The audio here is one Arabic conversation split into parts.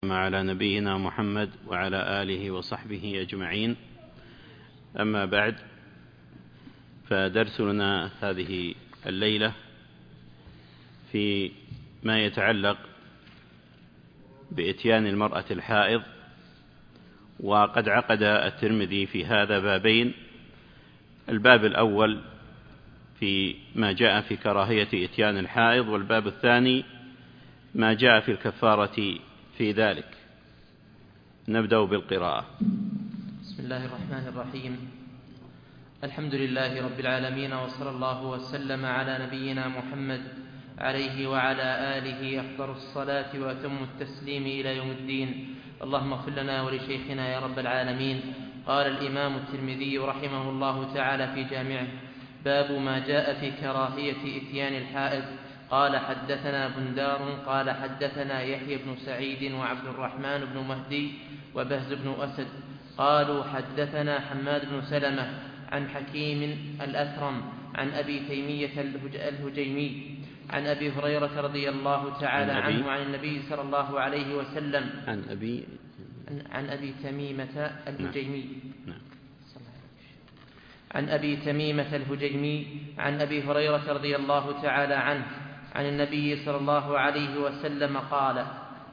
على نبينا محمد وعلى آله وصحبه أجمعين. أما بعد، فدرسنا هذه الليلة في ما يتعلق بإتيان المرأة الحائض، وقد عقد الترمذي في هذا بابين: الباب الأول في ما جاء في كراهية إتيان الحائض، والباب الثاني ما جاء في الكفارة في ذلك. نبدأ بالقراءة. بسم الله الرحمن الرحيم. الحمد لله رب العالمين، وصلى الله وسلم على نبينا محمد عليه وعلى آله أفضل الصلاة وأتم التسليم إلى يوم الدين. اللهم اغفر لنا ولشيخنا يا رب العالمين. قال الإمام الترمذي رحمه الله تعالى في جامعه: باب ما جاء في كراهية إتيان الحائض. قال: حدثنا بندار قال: حدثنا يحيى بن سعيد وعبد الرحمن بن مهدي وبهز بن أسد قالوا: حدثنا حماد بن سلمة عن حكيم الأثرم عن أبي تيمية الهجيمي عن أبي هريرة رضي الله تعالى عنه عن النبي صلى الله عليه وسلم عن أبي تميمة الهجيمي عن أبي تميمة الهجيمي عن أبي هريرة رضي الله تعالى عنه عن النبي صلى الله عليه وسلم قال: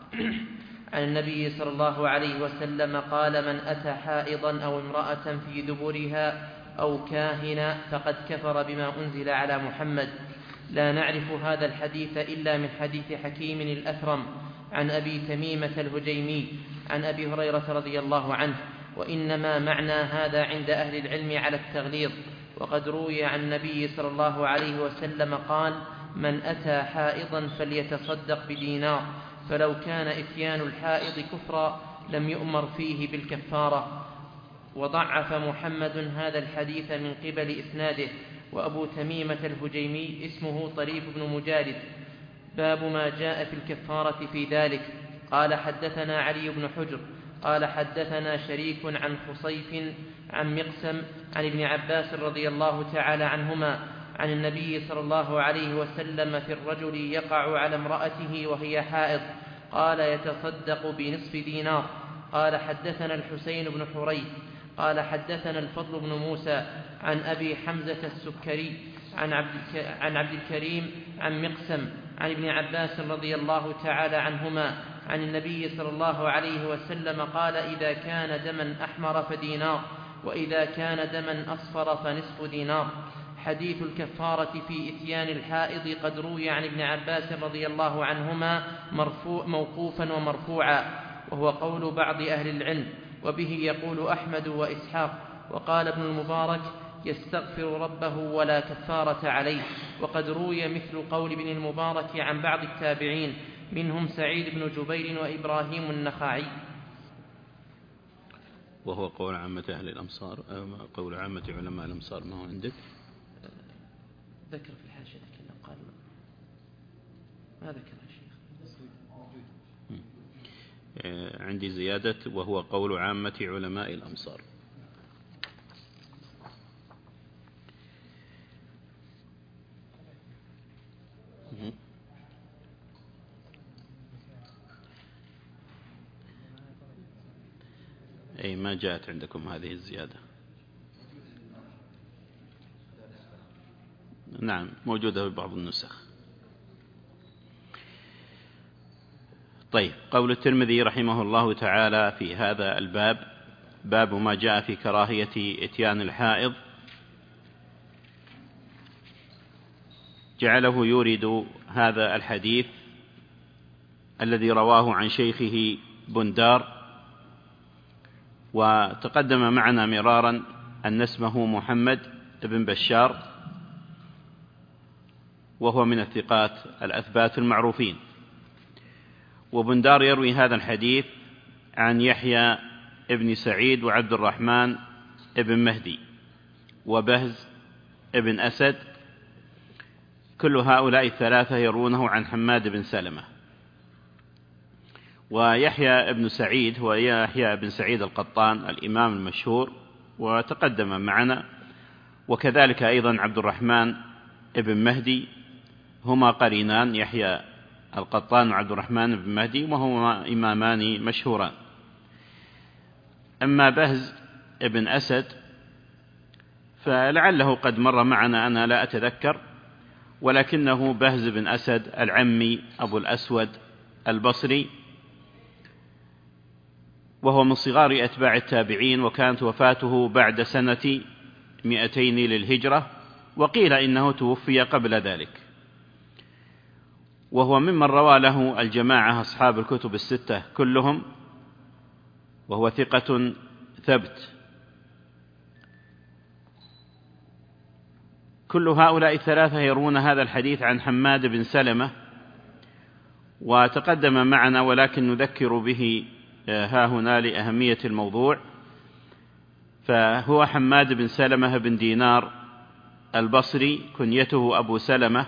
من أتى حائضا أو امرأة في دبرها أو كاهنا فقد كفر بما أنزل على محمد. لا نعرف هذا الحديث إلا من حديث حكيم الأثرم عن أبي تميمة الهجيمي عن أبي هريرة رضي الله عنه، وإنما معنى هذا عند أهل العلم على التغليظ. وقد روي عن النبي صلى الله عليه وسلم قال: من أتى حائضا فليتصدق بدينار، فلو كان إتيان الحائض كفرا لم يؤمر فيه بالكفارة. وضعف محمد هذا الحديث من قبل إسناده. وأبو تميمة الهجيمي اسمه طريف بن مجالد. باب ما جاء في الكفارة في ذلك. قال: حدثنا علي بن حجر قال: حدثنا شريك عن خصيف عن مقسم عن ابن عباس رضي الله تعالى عنهما عن النبي صلى الله عليه وسلم في الرجل يقع على امرأته وهي حائض، قال: يتصدق بنصف دينار. قال: حدثنا الحسين بن حريث قال: حدثنا الفضل بن موسى عن أبي حمزة السكري عن عبد الكريم عن مقسم عن ابن عباس رضي الله تعالى عنهما عن النبي صلى الله عليه وسلم قال: إذا كان دما أحمر فدينار، وإذا كان دما أصفر فنصف دينار. حديث الكفارة في إتيان الحائض قد روي عن ابن عباس رضي الله عنهما موقوفا ومرفوعا، وهو قول بعض أهل العلم، وبه يقول أحمد وإسحاق. وقال ابن المبارك: يستغفر ربه ولا كفارة عليه. وقد روي مثل قول ابن المبارك عن بعض التابعين، منهم سعيد بن جبير وإبراهيم النخعي. وهو قول عامة أهل الأمصار، قول عامة علماء الأمصار. ما هو عندك؟ ذكر في الحاشية لكنه قال ما ذكر الشيخ. عندي زيادة: وهو قول عامة علماء الأمصار. أي ما جاءت عندكم هذه الزيادة؟ نعم، موجودة في بعض النسخ. طيب، قول الترمذي رحمه الله تعالى في هذا الباب: باب ما جاء في كراهية إتيان الحائض. جعله يورد هذا الحديث الذي رواه عن شيخه بندار، وتقدم معنا مرارا أن اسمه محمد بن بشار، وهو من الثقات الأثبات المعروفين. وبندار يروي هذا الحديث عن يحيى ابن سعيد وعبد الرحمن ابن مهدي وبهز ابن أسد، كل هؤلاء الثلاثة يروونه عن حماد بن سلمة. ويحيى ابن سعيد هو يحيى بن سعيد القطان الإمام المشهور، وتقدم معنا. وكذلك أيضا عبد الرحمن ابن مهدي، هما قرينان يحيى القطان وعبد الرحمن بن مهدي، وهما إمامان مشهوران. أما بهز بن أسد فلعله قد مر معنا، أنا لا أتذكر، ولكنه بهز بن أسد العمي أبو الأسود البصري، وهو من صغار أتباع التابعين، وكانت وفاته بعد سنة 200 للهجرة، وقيل إنه توفي قبل ذلك، وهو ممن روى له الجماعة أصحاب الكتب الستة كلهم، وهو ثقة ثبت. كل هؤلاء الثلاثة يروون هذا الحديث عن حماد بن سلمة، وتقدم معنا ولكن نذكر به ها هنا لأهمية الموضوع. فهو حماد بن سلمة بن دينار البصري، كنيته أبو سلمة،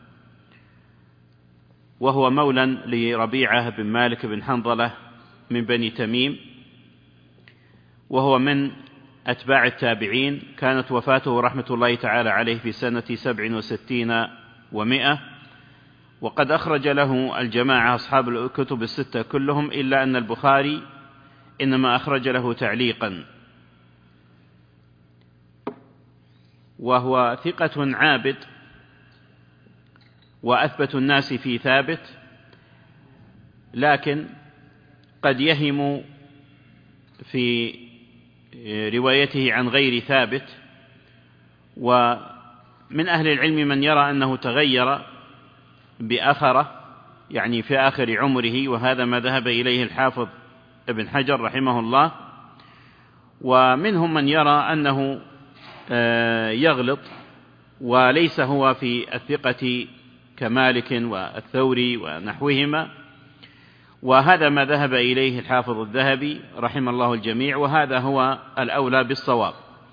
وهو مولى لربيعة بن مالك بن حنظلة من بني تميم، وهو من أتباع التابعين. كانت وفاته رحمة الله تعالى عليه في سنة 67 و100، وقد أخرج له الجماعة أصحاب الكتب الستة كلهم، إلا أن البخاري إنما أخرج له تعليقا. وهو ثقة عابد، وأثبت الناس في ثابت، لكن قد يهم في روايته عن غير ثابت. ومن أهل العلم من يرى أنه تغير بآخرة، يعني في آخر عمره، وهذا ما ذهب إليه الحافظ ابن حجر رحمه الله. ومنهم من يرى أنه يغلط، وليس هو في الثقة كمالك والثوري ونحوهما، وهذا ما ذهب إليه الحافظ الذهبي رحمه الله الجميع، وهذا هو الأولى بالصواب.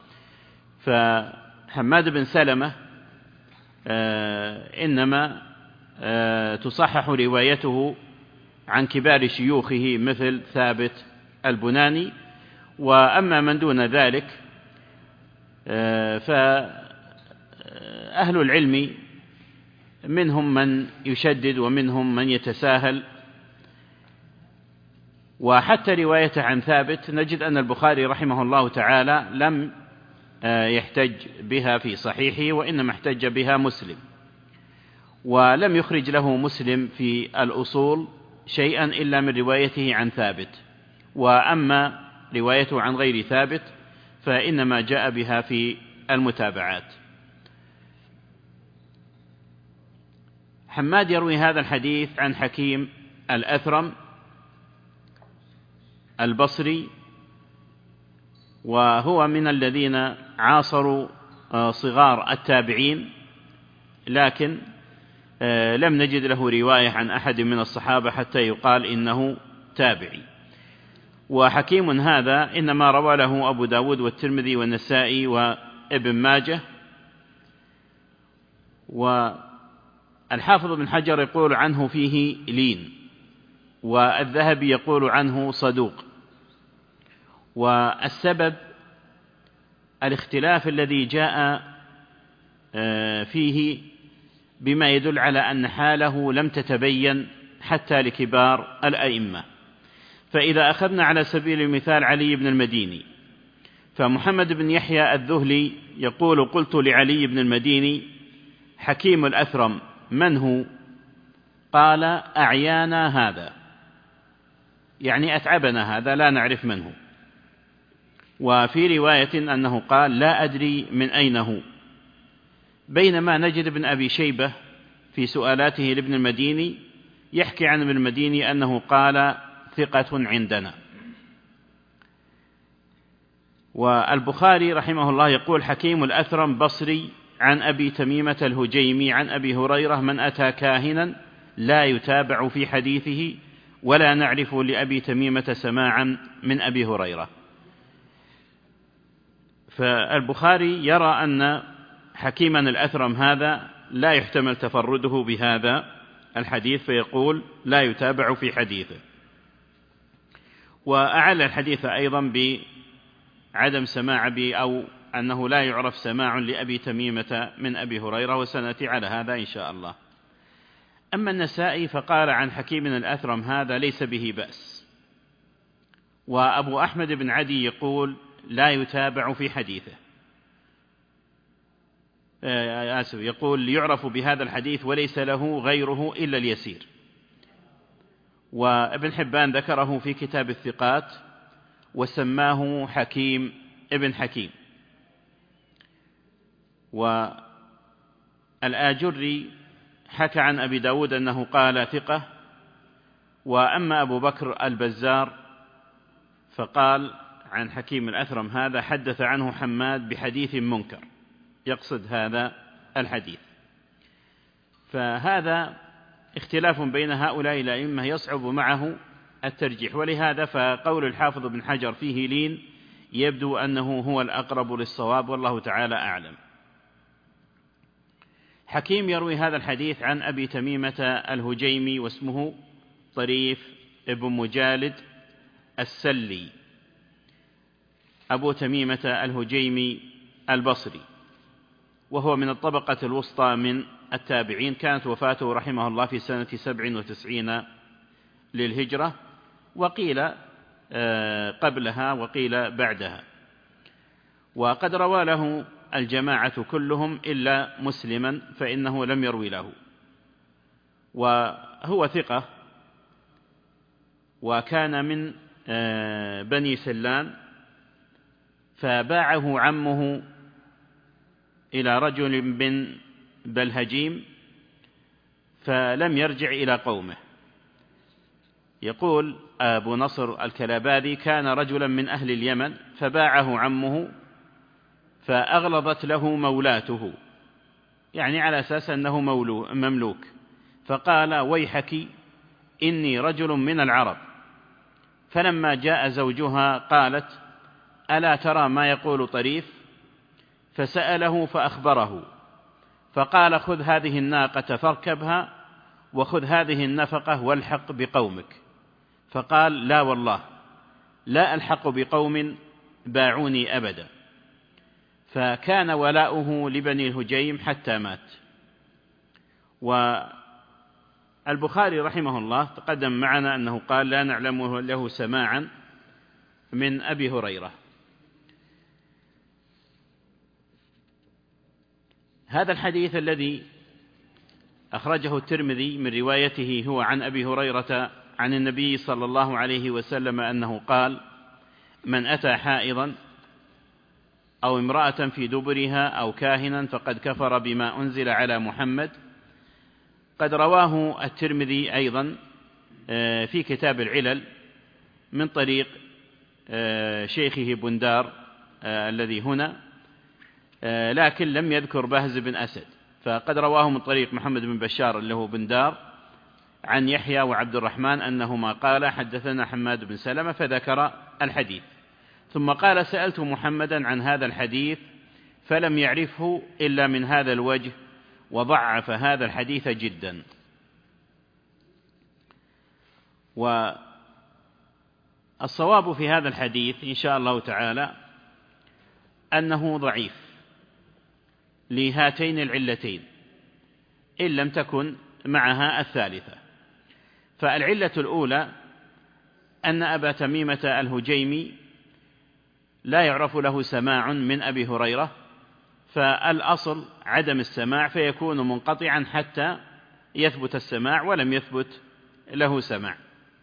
فحماد بن سلمة إنما تصحح روايته عن كبار شيوخه مثل ثابت البناني، وأما من دون ذلك فأهل العلم منهم من يشدد ومنهم من يتساهل. وحتى روايته عن ثابت نجد أن البخاري رحمه الله تعالى لم يحتج بها في صحيحه، وإنما احتج بها مسلم، ولم يخرج له مسلم في الأصول شيئا إلا من روايته عن ثابت. وأما روايته عن غير ثابت فإنما جاء بها في المتابعات. حماد يروي هذا الحديث عن حكيم الأثرم البصري، وهو من الذين عاصروا صغار التابعين، لكن لم نجد له رواية عن أحد من الصحابة حتى يقال إنه تابعي. وحكيم هذا إنما روى له أبو داود والترمذي والنسائي وابن ماجه. والحافظ بن حجر يقول عنه فيه لين، والذهبي يقول عنه صدوق. والسبب الاختلاف الذي جاء فيه، بما يدل على أن حاله لم تتبين حتى لكبار الأئمة. فإذا أخذنا على سبيل المثال علي بن المديني، فمحمد بن يحيى الذهلي يقول: قلت لعلي بن المديني: حكيم الأثرم من هو؟ قال: أعيانا هذا، يعني أتعبنا هذا، لا نعرف من هو. وفي رواية أنه قال: لا أدري من أين هو. بينما نجد ابن أبي شيبة في سؤالاته لابن المديني يحكي عن ابن المديني أنه قال: ثقة عندنا. والبخاري رحمه الله يقول: حكيم الأثرم بصري عن أبي تميمة الهجيمي عن أبي هريرة: من أتى كاهنا لا يتابع في حديثه ولا نعرف لأبي تميمة سماعا من أبي هريرة. فالبخاري يرى أن حكيما الأثرم هذا لا يحتمل تفرده بهذا الحديث، فيقول: لا يتابع في حديثه. وأعل الحديث أيضا بعدم سماع أو أنه لا يعرف سماع لأبي تميمة من أبي هريرة، وسنأتي على هذا إن شاء الله. أما النسائي فقال عن حكيم الأثرم هذا ليس به بأس. وأبو أحمد بن عدي يقول لا يتابع في حديثه، يقول يعرف بهذا الحديث وليس له غيره إلا اليسير. وابن حبان ذكره في كتاب الثقات وسماه حكيم ابن حكيم. والآجري حكى عن أبي داود أنه قال ثقة. وأما أبو بكر البزار فقال عن حكيم الأثرم هذا حدث عنه حماد بحديث منكر، يقصد هذا الحديث. فهذا اختلاف بين هؤلاء الأئمة يصعب معه الترجيح، ولهذا فقول الحافظ بن حجر فيه لين يبدو أنه هو الأقرب للصواب، والله تعالى أعلم. حكيم يروي هذا الحديث عن أبي تميمة الهجيمي واسمه طريف ابن مجالد السلي، أبو تميمة الهجيمي البصري، وهو من الطبقة الوسطى من التابعين. كانت وفاته رحمه الله في سنة 97 للهجرة، وقيل قبلها وقيل بعدها. وقد روى له الجماعة كلهم إلا مسلما فإنه لم يروي له، وهو ثقة، وكان من بني سلان، فباعه عمه إلى رجل من بلهجيم فلم يرجع إلى قومه. يقول أبو نصر الكلاباذي كان رجلا من أهل اليمن فباعه عمه فأغلظت له مولاته، يعني على أساس أنه مملوك، فقال ويحك إني رجل من العرب. فلما جاء زوجها قالت ألا ترى ما يقول طريف؟ فسأله فأخبره، فقال خذ هذه الناقة فاركبها، وخذ هذه النفقة والحق بقومك. فقال لا والله لا ألحق بقوم باعوني أبدا. فكان ولاؤه لبني الهجيم حتى مات. والبخاري رحمه الله تقدم معنا أنه قال لا نعلم له سماعا من أبي هريرة. هذا الحديث الذي أخرجه الترمذي من روايته هو عن أبي هريرة عن النبي صلى الله عليه وسلم أنه قال من أتى حائضا أو امرأة في دبرها أو كاهنا فقد كفر بما أنزل على محمد. قد رواه الترمذي أيضا في كتاب العلل من طريق شيخه بندار الذي هنا، لكن لم يذكر بهز بن أسد. فقد رواه من طريق محمد بن بشار اللي هو بندار عن يحيى وعبد الرحمن أنهما قال حدثنا حماد بن سلمة، فذكر الحديث. ثم قال سألت محمدا عن هذا الحديث فلم يعرفه إلا من هذا الوجه، وضعف هذا الحديث جدا. والصواب في هذا الحديث إن شاء الله تعالى أنه ضعيف لهاتين العلتين إن لم تكن معها الثالثة. فالعلة الأولى أن أبا تميمة الهجيمي لا يعرف له سماع من أبي هريرة، فالأصل عدم السماع، فيكون منقطعا حتى يثبت السماع، ولم يثبت له سماع.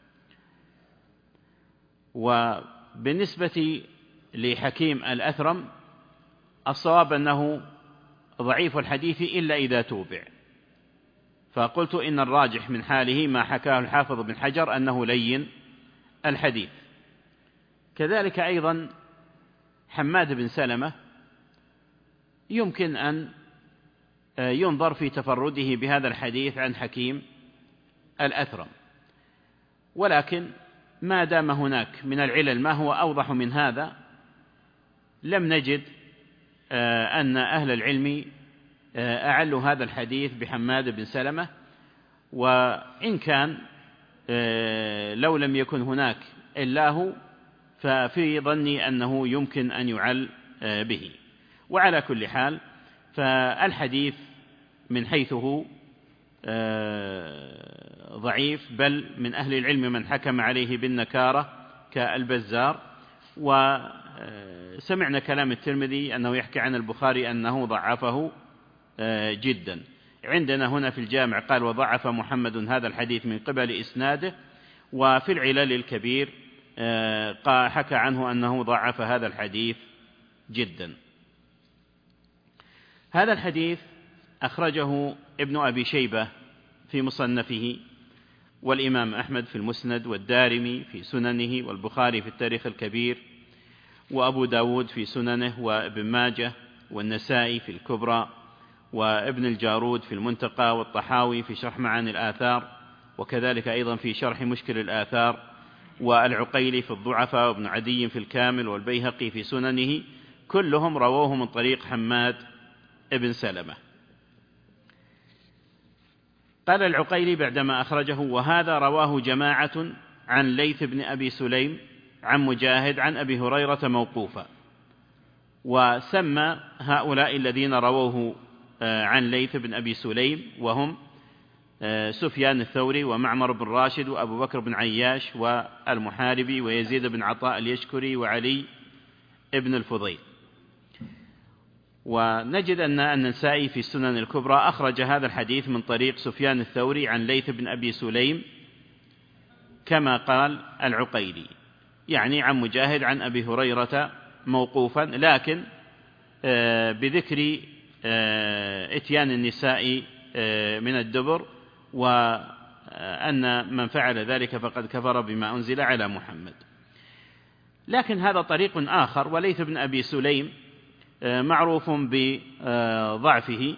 وبالنسبة لحكيم الأثرم الصواب أنه ضعيف الحديث إلا إذا توبع، فقلت إن الراجح من حاله ما حكاه الحافظ بن حجر أنه لين الحديث. كذلك أيضا حماد بن سلمة يمكن أن ينظر في تفرده بهذا الحديث عن حكيم الأثرم، ولكن ما دام هناك من العلل ما هو أوضح من هذا لم نجد أن أهل العلم أعلوا هذا الحديث بحماد بن سلمة. وإن كان لو لم يكن هناك إلا هو ففي ظني أنه يمكن أن يعل به. وعلى كل حال فالحديث من حيث هو ضعيف، بل من أهل العلم من حكم عليه بالنكارة كالبزار. وسمعنا كلام الترمذي أنه يحكي عن البخاري أنه ضعفه جدا. عندنا هنا في الجامع قال وضعف محمد هذا الحديث من قبل إسناده، وفي العلل الكبير حكى عنه أنه ضعف هذا الحديث جدا. هذا الحديث أخرجه ابن أبي شيبة في مصنفه، والإمام أحمد في المسند، والدارمي في سننه، والبخاري في التاريخ الكبير، وأبو داود في سننه، وابن ماجه، والنسائي في الكبرى، وابن الجارود في المنتقى، والطحاوي في شرح معاني الآثار، وكذلك أيضا في شرح مشكل الآثار، والعقيلي في الضعفاء، وابن عدي في الكامل، والبيهقي في سننه، كلهم رووه من طريق حماد ابن سلمة. قال العقيلي بعدما أخرجه: وهذا رواه جماعة عن ليث بن أبي سليم عن مجاهد عن أبي هريرة موقوفا. وسمى هؤلاء الذين رووه عن ليث بن أبي سليم وهم سفيان الثوري، ومعمر بن راشد، وأبو بكر بن عياش، والمحاربي، ويزيد بن عطاء اليشكري، وعلي ابن الفضيل. ونجد أن النسائي في السنن الكبرى أخرج هذا الحديث من طريق سفيان الثوري عن ليث بن أبي سليم كما قال العقيلي، يعني عن مجاهد عن أبي هريرة موقوفا، لكن بذكر إتيان النساء من الدبر، وأن من فعل ذلك فقد كفر بما أنزل على محمد. لكن هذا طريق آخر، وليث بن أبي سليم معروف بضعفه،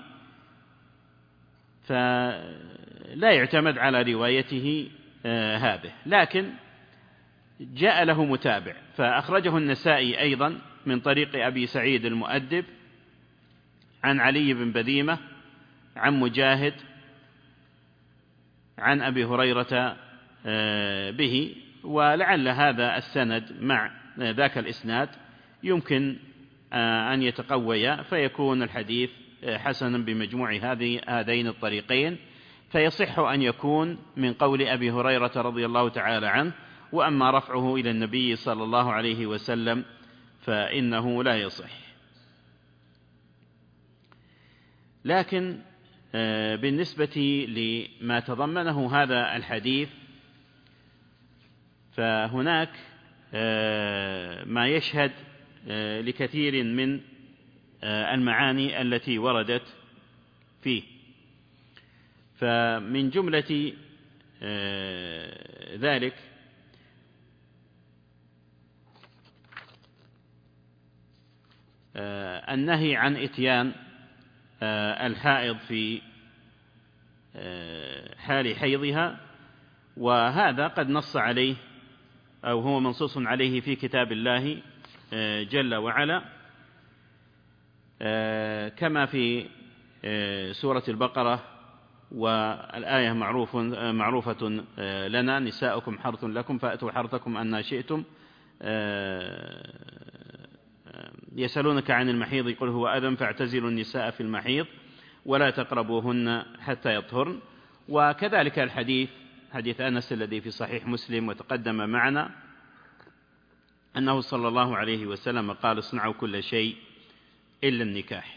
فلا يعتمد على روايته هذه، لكن جاء له متابع، فأخرجه النسائي أيضا من طريق أبي سعيد المؤدب عن علي بن بذيمة عن مجاهد عن أبي هريرة به. ولعل هذا السند مع ذاك الإسناد يمكن أن يتقوي، فيكون الحديث حسنا بمجموع هذين الطريقين، فيصح أن يكون من قول أبي هريرة رضي الله تعالى عنه. وأما رفعه إلى النبي صلى الله عليه وسلم فإنه لا يصح. لكن بالنسبة لما تضمنه هذا الحديث، فهناك ما يشهد لكثير من المعاني التي وردت فيه. فمن جملة ذلك النهي عن إتيان الحائض في حال حيضها، وهذا قد نص عليه أو هو منصوص عليه في كتاب الله جل وعلا، كما في سورة البقرة، والآية معروفة لنا: نساؤكم حرث لكم فأتوا حرثكم أن شئتم، يسألونك عن المحيض قل هو أذى فاعتزلوا النساء في المحيض ولا تقربوهن حتى يطهرن. وكذلك الحديث حديث أنس الذي في صحيح مسلم وتقدم معنا، أنه صلى الله عليه وسلم قال: اصنعوا كل شيء إلا النكاح.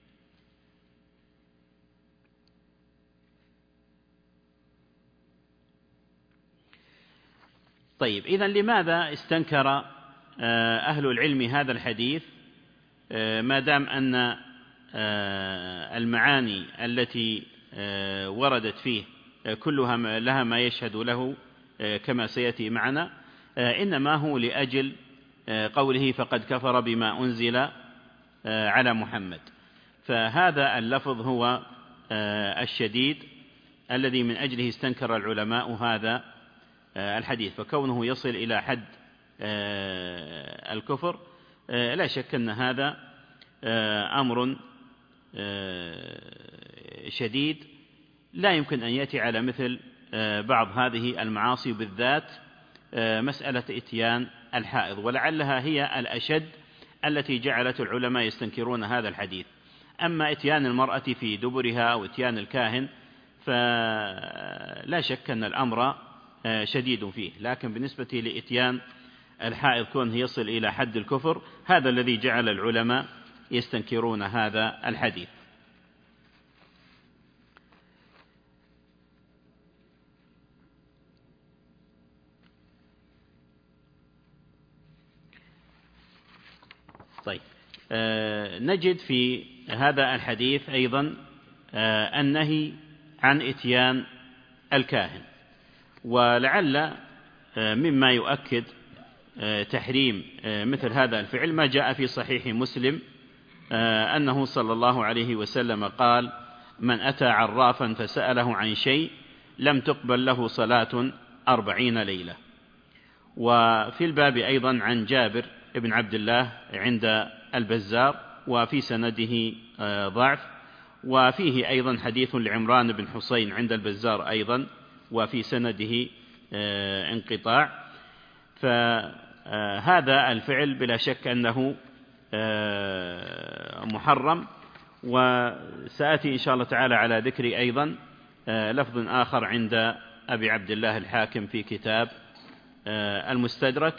طيب، إذن لماذا استنكر أهل العلم هذا الحديث ما دام أن المعاني التي وردت فيه كلها لها ما يشهد له كما سيأتي معنا؟ إنما هو لأجل قوله فقد كفر بما أنزل على محمد، فهذا اللفظ هو الشديد الذي من أجله استنكر العلماء هذا الحديث. فكونه يصل إلى حد الكفر لا شك أن هذا أمر شديد لا يمكن أن يأتي على مثل بعض هذه المعاصي، بالذات مسألة إتيان الحائض، ولعلها هي الأشد التي جعلت العلماء يستنكرون هذا الحديث. أما إتيان المرأة في دبرها أو إتيان الكاهن فلا شك أن الأمر شديد فيه، لكن بالنسبة لإتيان الحائض كونه يصل إلى حد الكفر هذا الذي جعل العلماء يستنكرون هذا الحديث. طيب، نجد في هذا الحديث أيضا النهي عن إتيان الكاهن، ولعل مما يؤكد تحريم مثل هذا الفعل ما جاء في صحيح مسلم أنه صلى الله عليه وسلم قال: من أتى عرافا فسأله عن شيء لم تقبل له صلاة 40 ليلة. وفي الباب أيضا عن جابر بن عبد الله عند البزار وفي سنده ضعف، وفيه أيضا حديث لعمران بن حسين عند البزار أيضا وفي سنده انقطاع. فهذا الفعل بلا شك أنه محرم، وسأتي إن شاء الله تعالى على ذكر أيضا لفظ آخر عند أبي عبد الله الحاكم في كتاب المستدرك.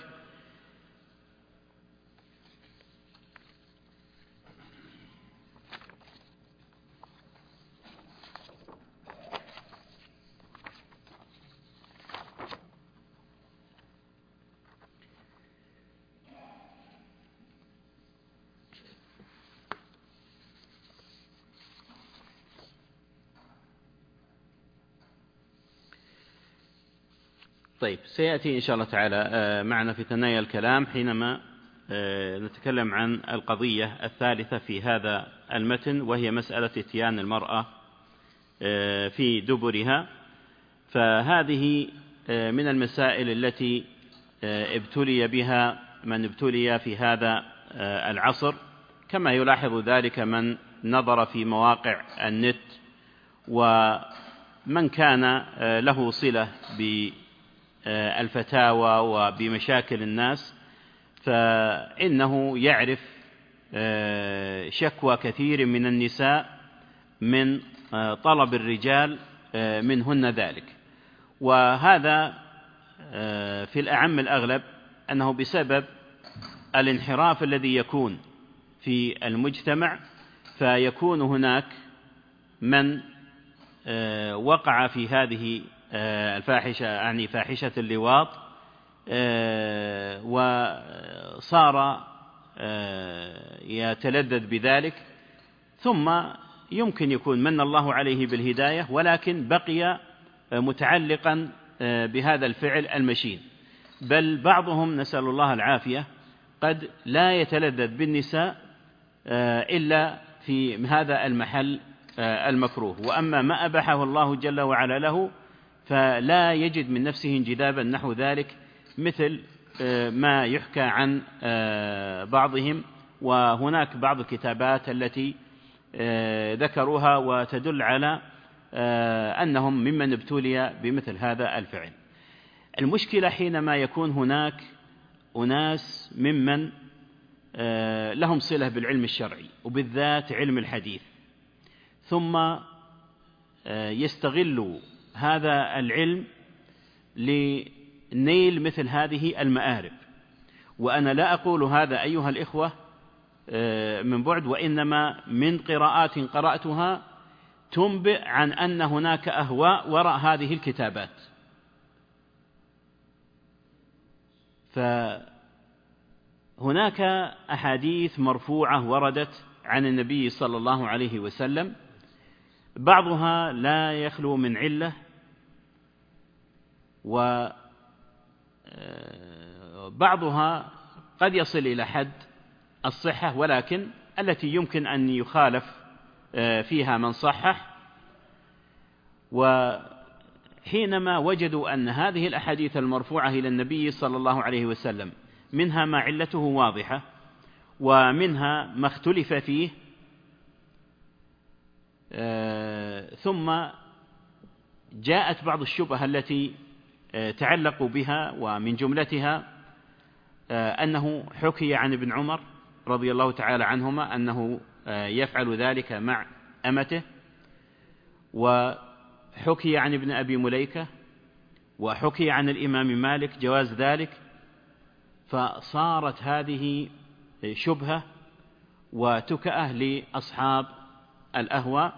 طيب، سيأتي إن شاء الله تعالى معنا في ثنايا الكلام حينما نتكلم عن القضية الثالثة في هذا المتن، وهي مسألة إتيان المرأة في دبرها. فهذه من المسائل التي ابتلي بها من ابتلي في هذا العصر، كما يلاحظ ذلك من نظر في مواقع النت ومن كان له صلة بالفتاوى وبمشاكل الناس، فإنه يعرف شكوى كثير من النساء من طلب الرجال منهن ذلك. وهذا في الأعم الأغلب أنه بسبب الانحراف الذي يكون في المجتمع، فيكون هناك من وقع في هذه الفاحشة، يعني فاحشة اللواط، وصار يتلذذ بذلك، ثم يمكن يكون من الله عليه بالهداية ولكن بقي متعلقا بهذا الفعل المشين. بل بعضهم نسأل الله العافية قد لا يتلذذ بالنساء إلا في هذا المحل المكروه، وأما ما أباحه الله جل وعلا له فلا يجد من نفسه انجذابا نحو ذلك، مثل ما يحكى عن بعضهم. وهناك بعض الكتابات التي ذكروها وتدل على أنهم ممن ابتلي بمثل هذا الفعل. المشكلة حينما يكون هناك أناس ممن لهم صلة بالعلم الشرعي وبالذات علم الحديث، ثم يستغلوا هذا العلم لنيل مثل هذه المآرب. وأنا لا أقول هذا أيها الإخوة من بعد، وإنما من قراءات قرأتها تنبئ عن أن هناك أهواء وراء هذه الكتابات. فهناك أحاديث مرفوعة وردت عن النبي صلى الله عليه وسلم، بعضها لا يخلو من علة، وبعضها قد يصل إلى حد الصحة، ولكن التي يمكن أن يخالف فيها من صحح. وحينما وجدوا أن هذه الأحاديث المرفوعة إلى النبي صلى الله عليه وسلم منها ما علته واضحة ومنها ما اختلف فيه، ثم جاءت بعض الشبهة التي تعلقوا بها، ومن جملتها أنه حكي عن ابن عمر رضي الله تعالى عنهما أنه يفعل ذلك مع أمته، وحكي عن ابن أبي مليكة وحكي عن الإمام مالك جواز ذلك، فصارت هذه شبهة وتكأة لأصحاب الأهواء،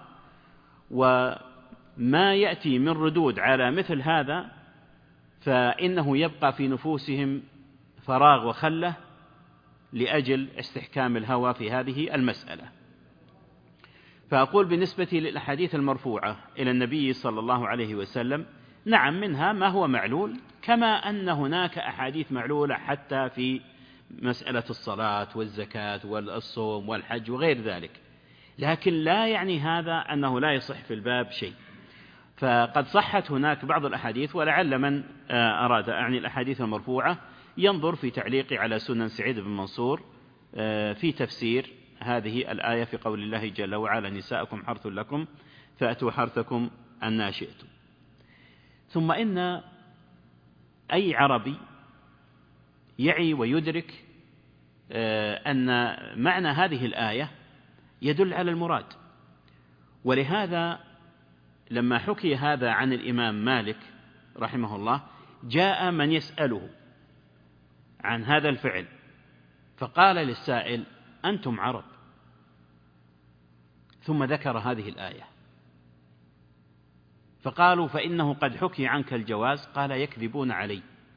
وما يأتي من ردود على مثل هذا فإنه يبقى في نفوسهم فراغ وخلة لأجل استحكام الهوى في هذه المسألة. فأقول بالنسبة للأحاديث المرفوعة إلى النبي صلى الله عليه وسلم، نعم منها ما هو معلول، كما أن هناك أحاديث معلولة حتى في مسألة الصلاة والزكاة والصوم والحج وغير ذلك، لكن لا يعني هذا أنه لا يصح في الباب شيء. فقد صحت هناك بعض الأحاديث، ولعل من أراد أعني الأحاديث المرفوعة ينظر في تعليق على سنن سعيد بن منصور في تفسير هذه الآية في قول الله جل وعلا: نساءكم حرث لكم فأتوا حرثكم أنى شئتم. ثم إن أي عربي يعي ويدرك أن معنى هذه الآية يدل على المراد، ولهذا لما حكي هذا عن الإمام مالك رحمه الله جاء من يسأله عن هذا الفعل فقال للسائل: أنتم عرب؟ ثم ذكر هذه الآية، فقالوا: فإنه قد حكي عنك الجواز. قال: يكذبون علي.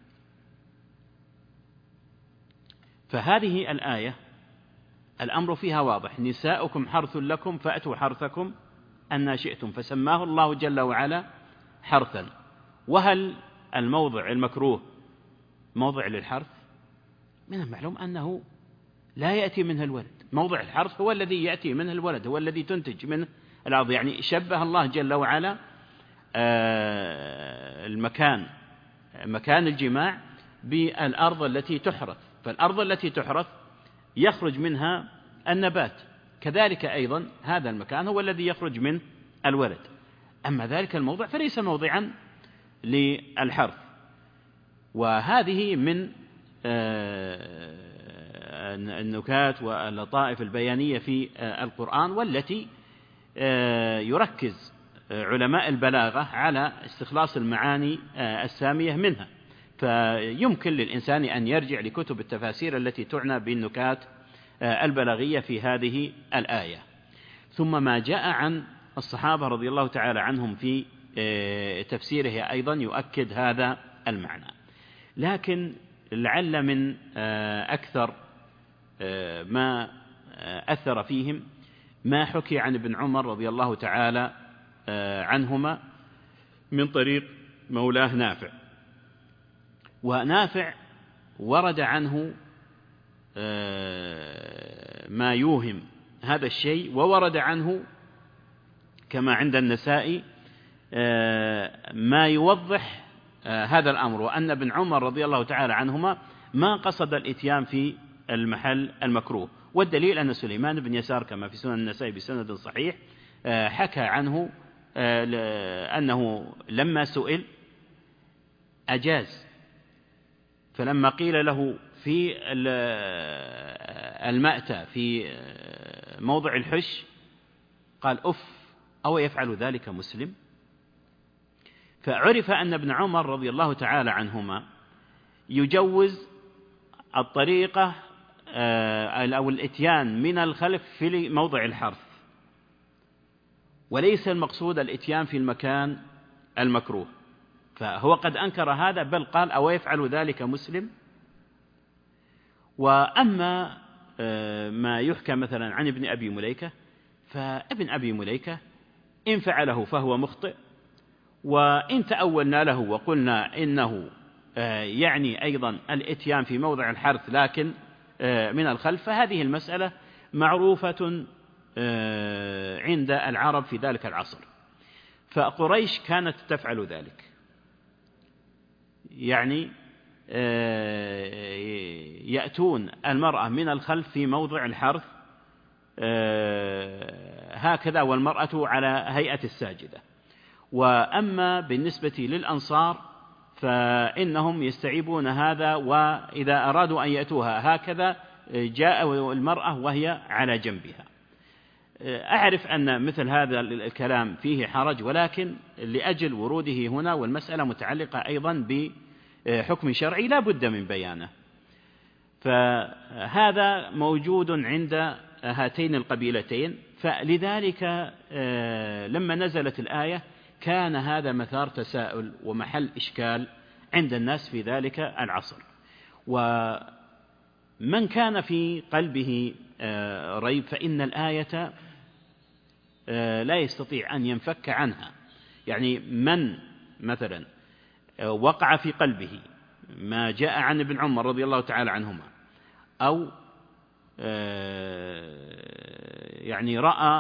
فهذه الآية الأمر فيها واضح: نساؤكم حرث لكم فأتوا حرثكم أنى شئتم، فسماه الله جل وعلا حرثا. وهل الموضع المكروه موضع للحرث؟ من المعلوم أنه لا يأتي منه الولد. موضع الحرث هو الذي يأتي منه الولد، هو الذي تنتج منه الأرض. يعني شبه الله جل وعلا مكان الجماع بالأرض التي تحرث، فالأرض التي تحرث يخرج منها النبات، كذلك أيضا هذا المكان هو الذي يخرج من الولد. أما ذلك الموضع فليس موضعا للحرث. وهذه من النكات واللطائف البيانية في القرآن، والتي يركز علماء البلاغة على استخلاص المعاني السامية منها. فيمكن للإنسان أن يرجع لكتب التفاسير التي تعنى بالنكات البلاغية في هذه الآية. ثم ما جاء عن الصحابة رضي الله تعالى عنهم في تفسيره أيضا يؤكد هذا المعنى. لكن لعل من أكثر ما أثر فيهم ما حكي عن ابن عمر رضي الله تعالى عنهما من طريق مولاه نافع. ونافع ورد عنه ما يوهم هذا الشيء، وورد عنه كما عند النسائي ما يوضح هذا الأمر، وأن ابن عمر رضي الله تعالى عنهما ما قصد الإتيان في المحل المكروه. والدليل أن سليمان بن يسار كما في سنن النسائي بسند صحيح حكى عنه أنه لما سئل أجاز، فلما قيل له في المأتى في موضع الحش قال: أف، أو يفعل ذلك مسلم؟ فعرف أن ابن عمر رضي الله تعالى عنهما يجوز الطريقة أو الإتيان من الخلف في موضع الحرث، وليس المقصود الإتيان في المكان المكروه. فهو قد أنكر هذا، بل قال: أو يفعل ذلك مسلم؟ وأما ما يحكى مثلا عن ابن أبي مليكة، فابن أبي مليكة إن فعله فهو مخطئ، وإن تأولنا له وقلنا إنه يعني أيضا الإتيان في موضع الحرث لكن من الخلف، فهذه المسألة معروفة عند العرب في ذلك العصر. فقريش كانت تفعل ذلك، يعني يأتون المرأة من الخلف في موضع الحرث هكذا، والمرأة على هيئة الساجدة. وأما بالنسبة للأنصار فإنهم يستعيبون هذا، وإذا أرادوا أن يأتوها هكذا جاء المرأة وهي على جنبها. أعرف أن مثل هذا الكلام فيه حرج، ولكن لأجل وروده هنا والمسألة متعلقة أيضا بحكم شرعي لا بد من بيانه، فهذا موجود عند هاتين القبيلتين. فلذلك لما نزلت الآية كان هذا مثار تساؤل ومحل إشكال عند الناس في ذلك العصر. ومن كان في قلبه ريب فإن الآية لا يستطيع أن ينفك عنها. يعني من مثلا وقع في قلبه ما جاء عن ابن عمر رضي الله تعالى عنهما، أو يعني رأى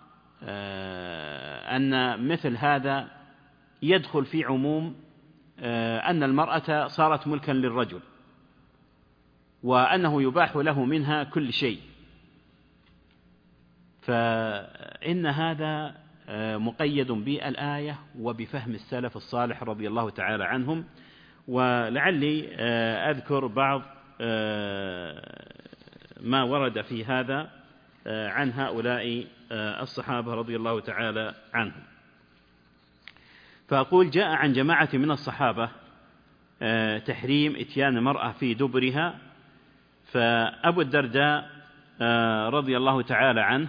أن مثل هذا يدخل في عموم أن المرأة صارت ملكا للرجل وأنه يباح له منها كل شيء، فإن هذا مقيد بالآية وبفهم السلف الصالح رضي الله تعالى عنهم. ولعلي أذكر بعض ما ورد في هذا عن هؤلاء الصحابة رضي الله تعالى عنهم. فأقول جاء عن جماعة من الصحابة تحريم إتيان المرأة في دبرها. فأبو الدرداء رضي الله تعالى عنه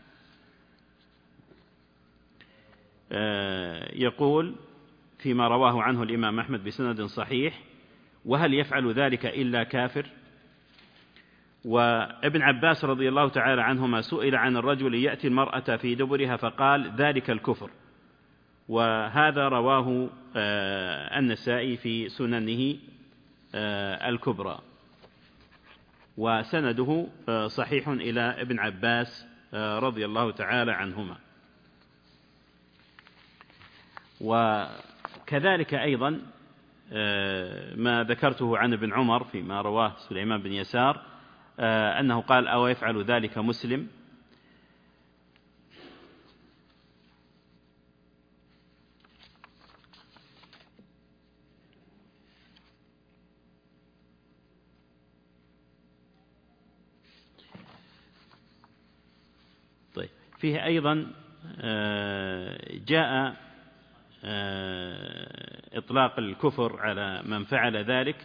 يقول فيما رواه عنه الإمام أحمد بسند صحيح: وهل يفعل ذلك إلا كافر؟ وابن عباس رضي الله تعالى عنهما سئل عن الرجل يأتي المرأة في دبرها فقال: ذلك الكفر. وهذا رواه النسائي في سننه الكبرى، وسنده صحيح إلى ابن عباس رضي الله تعالى عنهما. وكذلك أيضا ما ذكرته عن ابن عمر فيما رواه سليمان بن يسار أنه قال: أو يفعل ذلك مسلم. طيب، فيه أيضا جاء إطلاق الكفر على من فعل ذلك،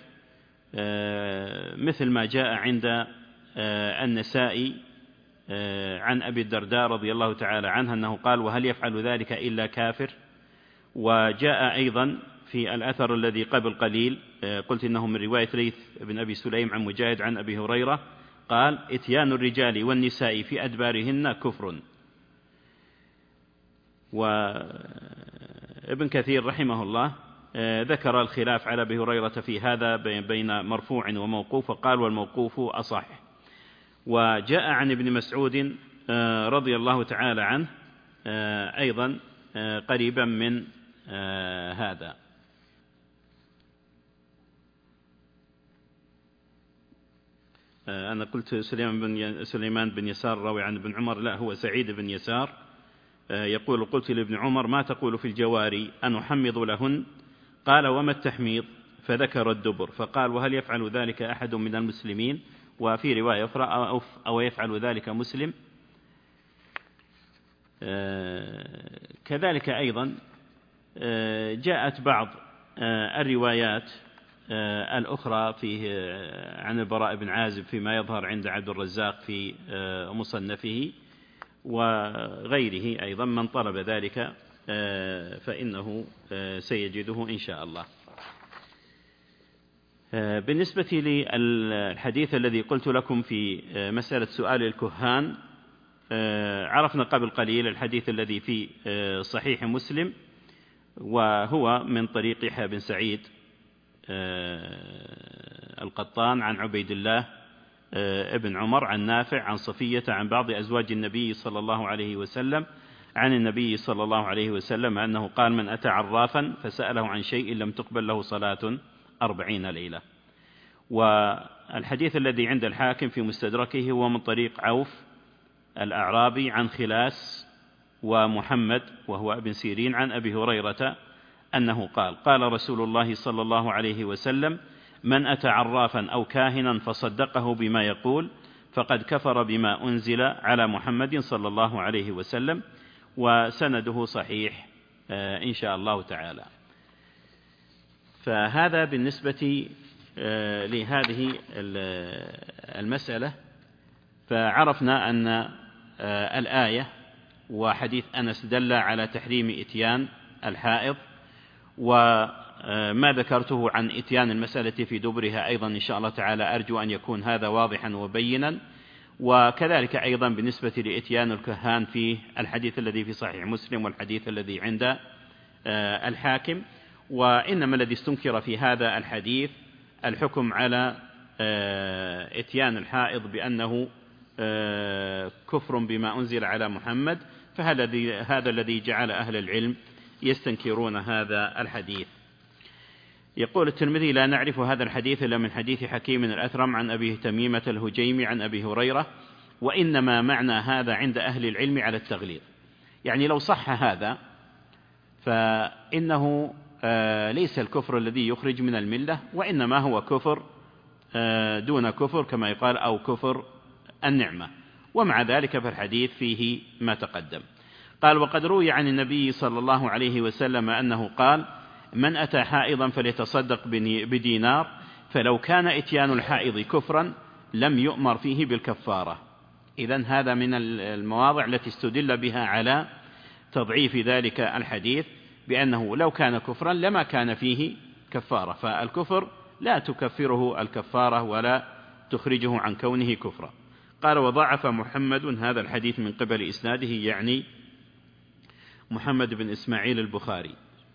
مثل ما جاء عند النسائي عن أبي الدرداء رضي الله تعالى عنه أنه قال: وهل يفعل ذلك إلا كافر؟ وجاء أيضا في الأثر الذي قبل قليل قلت إنه من رواية ليث بن أبي سليم عن مجاهد عن أبي هريرة قال: إتيان الرجال والنساء في أدبارهن كفر. وابن كثير رحمه الله ذكر الخلاف على أبي هريرة في هذا بين مرفوع وموقوف، وقال: والموقوف أصح. وجاء عن ابن مسعود رضي الله تعالى عنه أيضا قريبا من هذا. أنا قلت سليمان بن يسار راوي عن ابن عمر، لا، هو سعيد بن يسار يقول: قلت لابن عمر: ما تقول في الجواري أنحمض لهن؟ قال: وما التحميض؟ فذكر الدبر، فقال: وهل يفعل ذلك أحد من المسلمين؟ وفي رواية أخرى: أو يفعل ذلك مسلم؟ كذلك أيضا جاءت بعض الروايات الأخرى فيه عن البراء بن عازب فيما يظهر عند عبد الرزاق في مصنفه وغيره أيضا. من طلب ذلك فإنه سيجده إن شاء الله. بالنسبة للحديث الذي قلت لكم في مسألة سؤال الكهان، عرفنا قبل قليل الحديث الذي في صحيح مسلم، وهو من طريق يحيى بن سعيد القطان عن عبيد الله ابن عمر عن نافع عن صفية عن بعض أزواج النبي صلى الله عليه وسلم عن النبي صلى الله عليه وسلم أنه قال: من أتى عرافا فسأله عن شيء لم تقبل له صلاة 40 ليلة. والحديث الذي عند الحاكم في مستدركه هو من طريق عوف الأعرابي عن خلاس ومحمد وهو ابن سيرين عن أبي هريرة أنه قال: قال رسول الله صلى الله عليه وسلم: من أتى عرافا أو كاهنا فصدقه بما يقول فقد كفر بما أنزل على محمد صلى الله عليه وسلم، وسنده صحيح إن شاء الله تعالى. فهذا بالنسبة لهذه المسألة. فعرفنا أن الآية وحديث أنس دل على تحريم إتيان الحائض، وما ذكرته عن إتيان المسألة في دبرها أيضا إن شاء الله تعالى أرجو أن يكون هذا واضحا وبينا، وكذلك أيضا بالنسبة لإتيان الكهان في الحديث الذي في صحيح مسلم والحديث الذي عند الحاكم. وإنما الذي استنكر في هذا الحديث الحكم على إتيان الحائض بأنه كفر بما أنزل على محمد، فهذا الذي جعل أهل العلم يستنكرون هذا الحديث. يقول الترمذي: لا نعرف هذا الحديث إلا من حديث حكيم الأثرم عن أبيه تميمة الهجيمي عن أبي هريرة، وإنما معنى هذا عند أهل العلم على التغليظ. يعني لو صح هذا فإنه ليس الكفر الذي يخرج من الملة، وإنما هو كفر دون كفر كما يقال، أو كفر النعمة، ومع ذلك فالحديث فيه ما تقدم. قال: وقد روي عن النبي صلى الله عليه وسلم أنه قال: من أتى حائضا فليتصدق بدينار، فلو كان إتيان الحائض كفرا لم يؤمر فيه بالكفارة. إذن هذا من المواضع التي استدل بها على تضعيف ذلك الحديث، بأنه لو كان كفرا لما كان فيه كفارة، فالكفر لا تكفره الكفارة ولا تخرجه عن كونه كفرا. قال: وضعف محمد هذا الحديث من قبل إسناده، يعني محمد بن إسماعيل البخاري.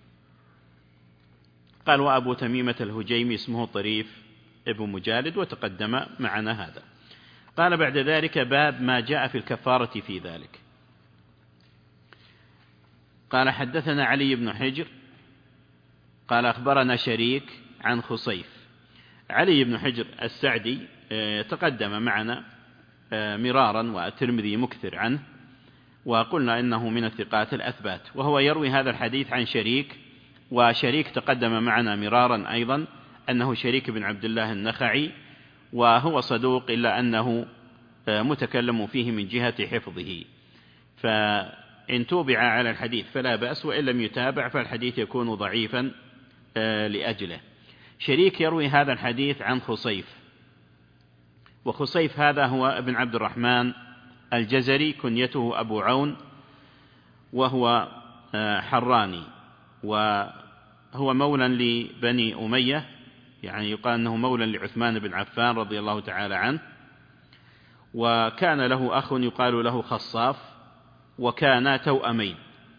قال: وأبو تميمة الهجيمي اسمه طريف ابن مجالد، وتقدم معنا هذا. قال بعد ذلك: باب ما جاء في الكفارة في ذلك. قال: حدثنا علي بن حجر قال: أخبرنا شريك عن خصيف. علي بن حجر السعدي تقدم معنا مرارا، والترمذي مكثر عنه، وقلنا إنه من الثقات الأثبات، وهو يروي هذا الحديث عن شريك، وشريك تقدم معنا مرارا أيضا أنه شريك بن عبد الله النخعي، وهو صدوق إلا أنه متكلم فيه من جهة حفظه، فإن توبع على الحديث فلا بأس، وإن لم يتابع فالحديث يكون ضعيفا لأجله. شريك يروي هذا الحديث عن خصيف، وخصيف هذا هو ابن عبد الرحمن الجزري، كنيته أبو عون، وهو حراني، وهو مولى لبني أمية، يعني يقال أنه مولى لعثمان بن عفان رضي الله تعالى عنه، وكان له أخ يقال له خصاف، وكانا توأمين.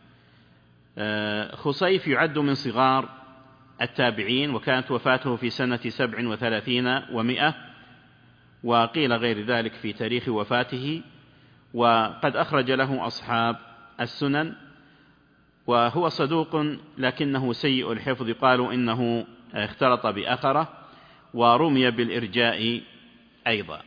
خصيف يعد من صغار التابعين، وكانت وفاته في سنة 37 و100، وقيل غير ذلك في تاريخ وفاته، وقد أخرج له أصحاب السنن، وهو صدوق لكنه سيء الحفظ، قالوا إنه اختلط بأخرة، ورمي بالإرجاء أيضا.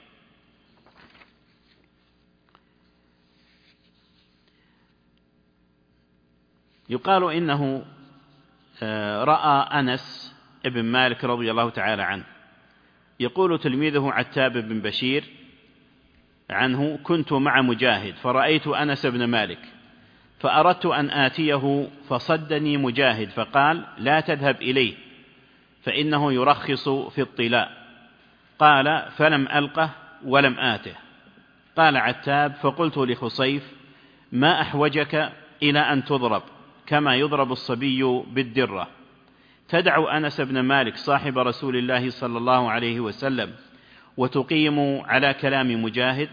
يقال إنه رأى أنس ابن مالك رضي الله تعالى عنه، يقول تلميذه عتاب بن بشير عنه: كنت مع مجاهد فرأيت أنس بن مالك فأردت أن آتيه، فصدني مجاهد فقال: لا تذهب إليه فإنه يرخص في الطلاء. قال: فلم ألقه ولم آته. قال عتاب: فقلت لخصيف: ما أحوجك إلى أن تضرب كما يضرب الصبي بالدرة؟ تدع أنس بن مالك صاحب رسول الله صلى الله عليه وسلم وتقيم على كلام مجاهد؟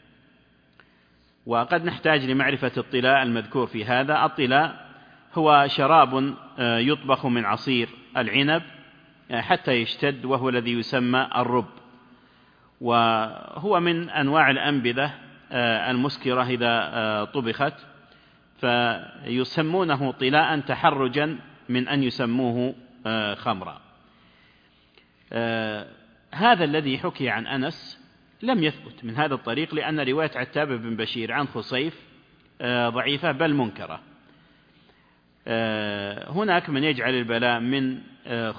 وقد نحتاج لمعرفة الطلاء المذكور في هذا. الطلاء هو شراب يطبخ من عصير العنب حتى يشتد، وهو الذي يسمى الرب، وهو من أنواع الأنبذة المسكرة إذا طبخت، فيسمونه طلاء تحرجا من أن يسموه خمرا. هذا الذي حكي عن أنس لم يثبت من هذا الطريق، لأن رواية عتاب بن بشير عن خصيف ضعيفة بل منكرة. هناك من يجعل البلاء من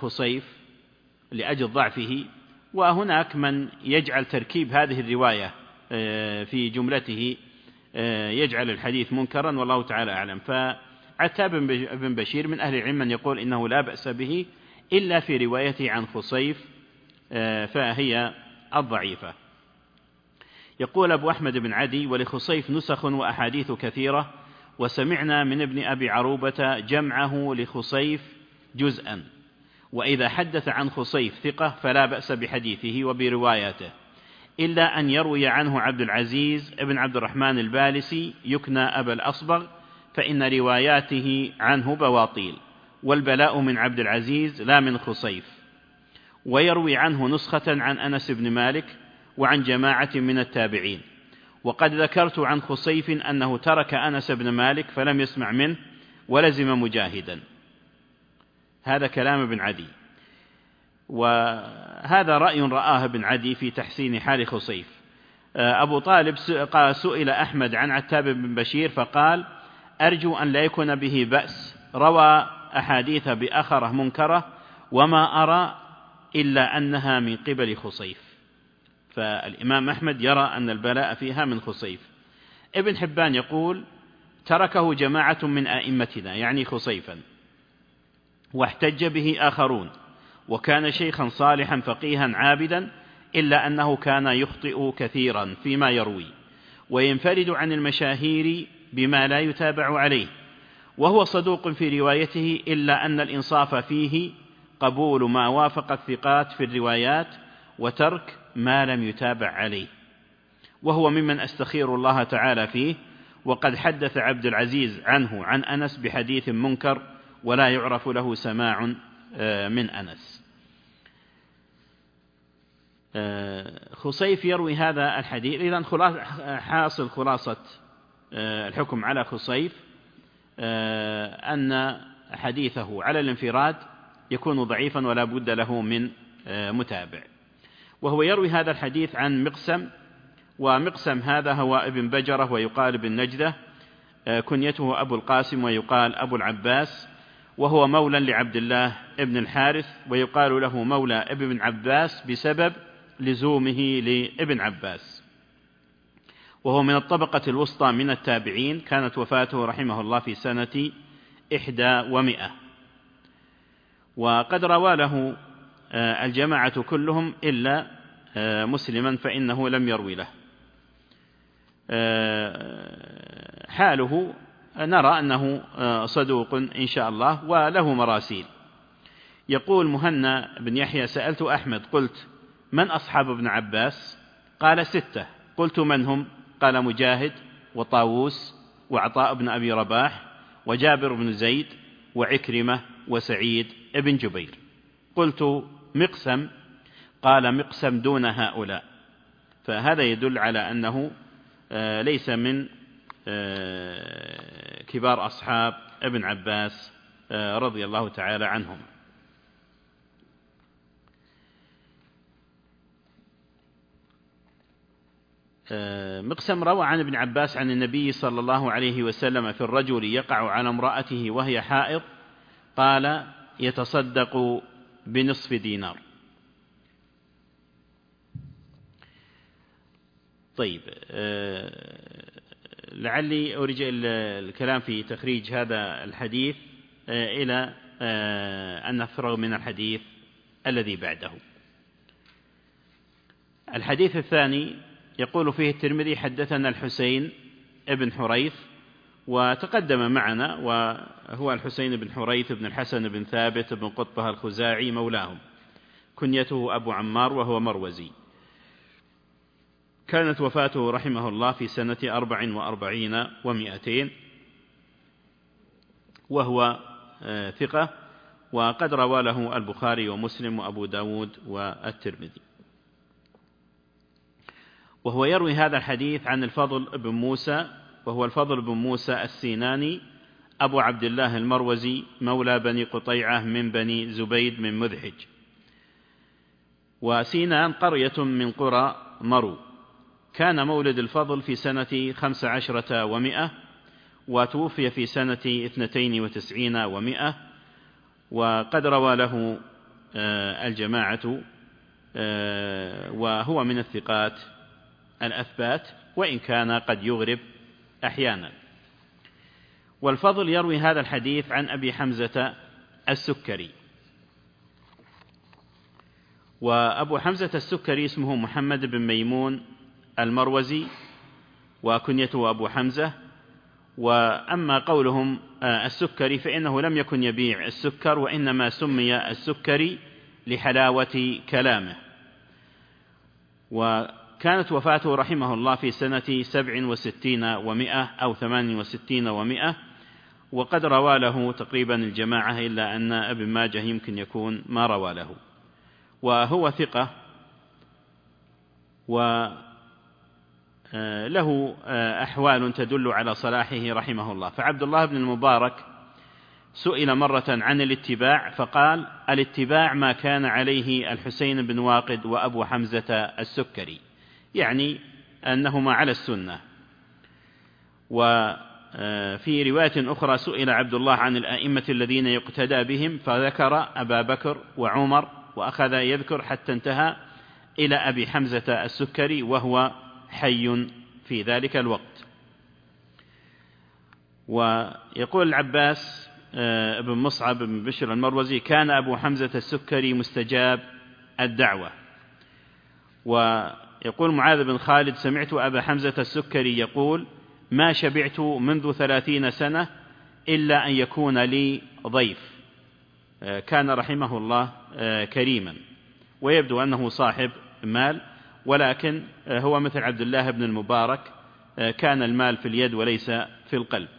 خصيف لأجل ضعفه، وهناك من يجعل تركيب هذه الرواية في جملته يجعل الحديث منكرا، والله تعالى أعلم. فعتاب بن بشير من أهل العلم من يقول إنه لا بأس به إلا في روايته عن خصيف، فهي الضعيفة. يقول أبو أحمد بن عدي: ولخصيف نسخ وأحاديث كثيرة، وسمعنا من ابن أبي عروبة جمعه لخصيف جزءا، وإذا حدث عن خصيف ثقة فلا بأس بحديثه وبرواياته، إلا أن يروي عنه عبد العزيز ابن عبد الرحمن البالسي يكنى أبا الأصبغ، فإن رواياته عنه بواطيل، والبلاء من عبد العزيز لا من خصيف. ويروي عنه نسخة عن أنس بن مالك وعن جماعة من التابعين. وقد ذكرت عن خصيف أنه ترك أنس بن مالك فلم يسمع منه ولزم مجاهدا. هذا كلام ابن عدي، وهذا رأي رآه ابن عدي في تحسين حال خصيف. أبو طالب سئل أحمد عن عتاب بن بشير فقال: أرجو أن لا يكون به بأس، روى أحاديث بأخره منكرة وما أرى إلا أنها من قبل خصيف. فالإمام أحمد يرى أن البلاء فيها من خصيف. ابن حبان يقول: تركه جماعة من أئمتنا، يعني خصيفا، واحتج به آخرون، وكان شيخا صالحا فقيها عابدا، إلا أنه كان يخطئ كثيرا فيما يروي، وينفرد عن المشاهير بما لا يتابع عليه، وهو صدوق في روايته، إلا أن الإنصاف فيه قبول ما وافق الثقات في الروايات وترك ما لم يتابع عليه، وهو ممن أستخير الله تعالى فيه. وقد حدث عبد العزيز عنه عن أنس بحديث منكر ولا يعرف له سماع من أنس. خصيف يروي هذا الحديث. إذن حاصل خلاصة الحكم على خصيف أن حديثه على الانفراد يكون ضعيفا ولا بد له من متابع. وهو يروي هذا الحديث عن مقسم، ومقسم هذا هو ابن بجرة ويقال ابن نجدة، كنيته أبو القاسم ويقال أبو العباس، وهو مولى لعبد الله ابن الحارث، ويقال له مولى ابن عباس بسبب لزومه لابن عباس، وهو من الطبقة الوسطى من التابعين. كانت وفاته رحمه الله في سنة 100، وقد روى له الجماعة كلهم إلا مسلما فإنه لم يروي له. حاله نرى أنه صدوق إن شاء الله وله مراسيل. يقول مهنا بن يحيى: سألت أحمد قلت: من أصحاب ابن عباس؟ قال: 6. قلت: من هم؟ قال: مجاهد وطاووس وعطاء بن أبي رباح وجابر بن زيد وعكرمة وسعيد بن جبير. قلت: مقسم؟ قال: مقسم دون هؤلاء. فهذا يدل على أنه ليس من كبار أصحاب ابن عباس رضي الله تعالى عنهم. مقسم روى عن ابن عباس عن النبي صلى الله عليه وسلم في الرجل يقع على امرأته وهي حائض، قال: يتصدق بنصف دينار. طيب، لعلي أرجع الكلام في تخريج هذا الحديث إلى أن نفرغ من الحديث الذي بعده. الحديث الثاني يقول فيه الترمذي: حدثنا الحسين ابن حريث، وتقدم معنا، وهو الحسين بن حريث بن الحسن بن ثابت بن قطبة الخزاعي مولاهم، كنيته أبو عمار وهو مروزي. كانت وفاته رحمه الله في سنة 44 و200، وهو ثقة، وقد روى له البخاري ومسلم وأبو داود والترمذي. وهو يروي هذا الحديث عن الفضل بن موسى، وهو الفضل بن موسى السيناني أبو عبد الله المروزي، مولى بني قطيعة من بني زبيد من مذحج. وسينان قرية من قرى مرو. كان مولد الفضل في سنة 15 و100، وتوفي في سنة 92 و100، وقد روى له الجماعة، وهو من الثقات الأثبات، وإن كان قد يغرب أحيانا. والفضل يروي هذا الحديث عن أبي حمزة السكري، وأبو حمزة السكري اسمه محمد بن ميمون المروزي، وكنيته أبو حمزة. وأما قولهم السكري فإنه لم يكن يبيع السكر، وإنما سمي السكري لحلاوة كلامه. وكانت وفاته رحمه الله في سنة 67 و100 أو 68 و100، وقد روى له تقريبا الجماعة، إلا أن ابن ماجه يمكن يكون ما روى له، وهو ثقة وله أحوال تدل على صلاحه رحمه الله. فعبد الله بن المبارك سئل مرة عن الاتباع فقال: الاتباع ما كان عليه الحسين بن واقد وأبو حمزة السكري، يعني أنهما على السنة. وفي رواية أخرى سئل عبد الله عن الأئمة الذين يقتدى بهم، فذكر أبا بكر وعمر، وأخذ يذكر حتى انتهى إلى أبي حمزة السكري وهو حي في ذلك الوقت. ويقول العباس ابن مصعب بن بشر المروزي: كان أبو حمزة السكري مستجاب الدعوة. ويقول معاذ بن خالد: سمعت أبا حمزة السكري يقول: ما شبعت منذ 30 سنة إلا أن يكون لي ضيف. كان رحمه الله كريما، ويبدو أنه صاحب مال، ولكن هو مثل عبد الله بن المبارك، كان المال في اليد وليس في القلب.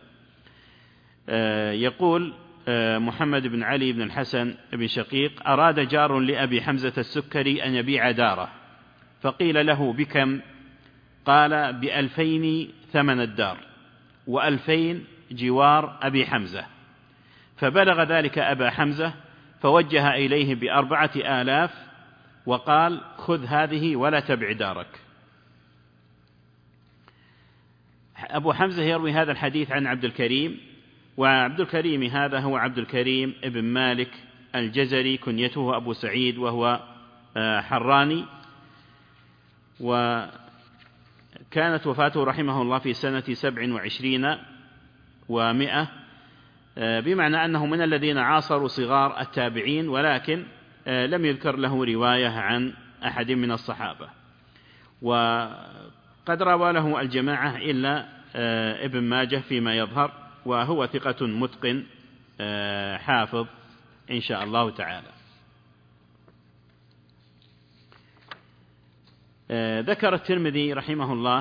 يقول محمد بن علي بن الحسن بن شقيق: أراد جار لأبي حمزة السكري أن يبيع داره، فقيل له: بكم؟ قال: ب2000 ثمن الدار، و2000 جوار أبي حمزة. فبلغ ذلك أبا حمزة، فوجه إليه ب4000 وقال: خذ هذه ولا تبع دارك. أبو حمزة يروي هذا الحديث عن عبد الكريم، وعبد الكريم هذا هو عبد الكريم ابن مالك الجزري، كنيته أبو سعيد، وهو حراني. وكانت وفاته رحمه الله في سنة 27 و100، بمعنى أنه من الذين عاصروا صغار التابعين، ولكن لم يذكر له رواية عن أحد من الصحابة. وقد روى له الجماعة إلا ابن ماجه فيما يظهر، وهو ثقة متقن حافظ إن شاء الله تعالى. ذكر الترمذي رحمه الله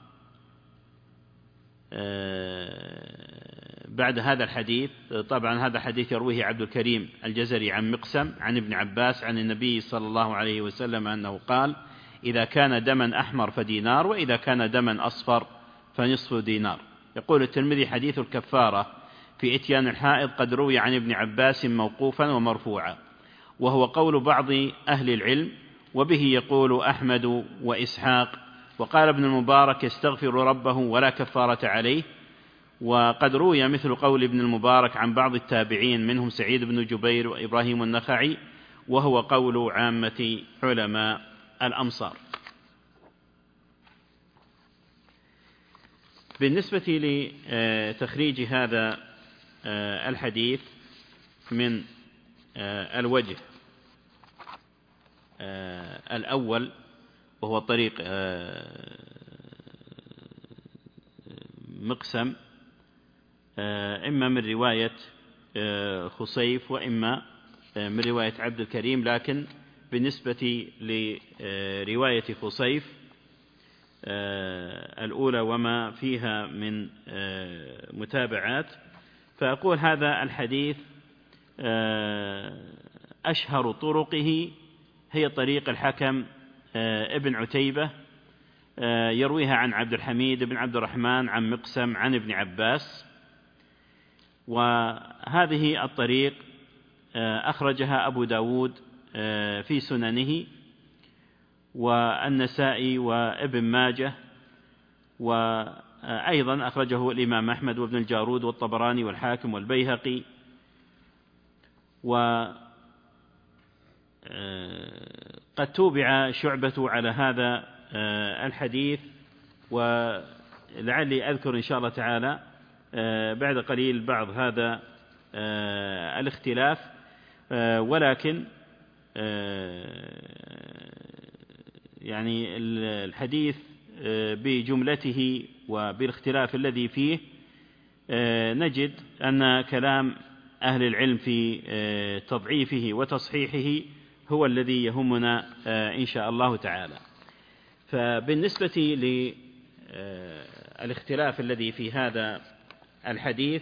بعد هذا الحديث، طبعا هذا الحديث يرويه عبد الكريم الجزري عن مقسم عن ابن عباس عن النبي صلى الله عليه وسلم أنه قال: إذا كان دما أحمر فدينار، وإذا كان دما أصفر فنصف دينار. يقول الترمذي: حديث الكفارة في إتيان الحائض قد روي عن ابن عباس موقوفا ومرفوعا، وهو قول بعض أهل العلم، وبه يقول أحمد وإسحاق. وقال ابن المبارك: يستغفر ربه ولا كفارة عليه. وقد روي مثل قول ابن المبارك عن بعض التابعين منهم سعيد بن جبير وإبراهيم النخعي، وهو قول عامة علماء الأمصار. بالنسبة لتخريج هذا الحديث من الوجه الأول، وهو طريق مقسم، إما من رواية خصيف وإما من رواية عبد الكريم، لكن بالنسبة لرواية خصيف الأولى وما فيها من متابعات، فأقول هذا الحديث أشهر طرقه هي طريق الحكم ابن عتيبة، يرويها عن عبد الحميد بن عبد الرحمن عن مقسم عن ابن عباس. وهذه الطريق أخرجها أبو داود في سننه، والنسائي وابن ماجه، وأيضا أخرجه الإمام أحمد وابن الجارود والطبراني والحاكم والبيهقي. وقد توبع شعبة على هذا الحديث، ولعلي أذكر إن شاء الله تعالى بعد قليل بعض هذا الاختلاف، ولكن يعني الحديث بجملته وبالاختلاف الذي فيه نجد أن كلام أهل العلم في تضعيفه وتصحيحه هو الذي يهمنا إن شاء الله تعالى. فبالنسبة للاختلاف الذي في هذا الحديث،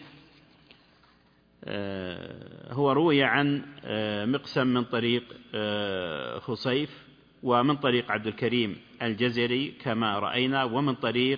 هو روي عن مقسم من طريق خصيف، ومن طريق عبد الكريم الجزري كما رأينا، ومن طريق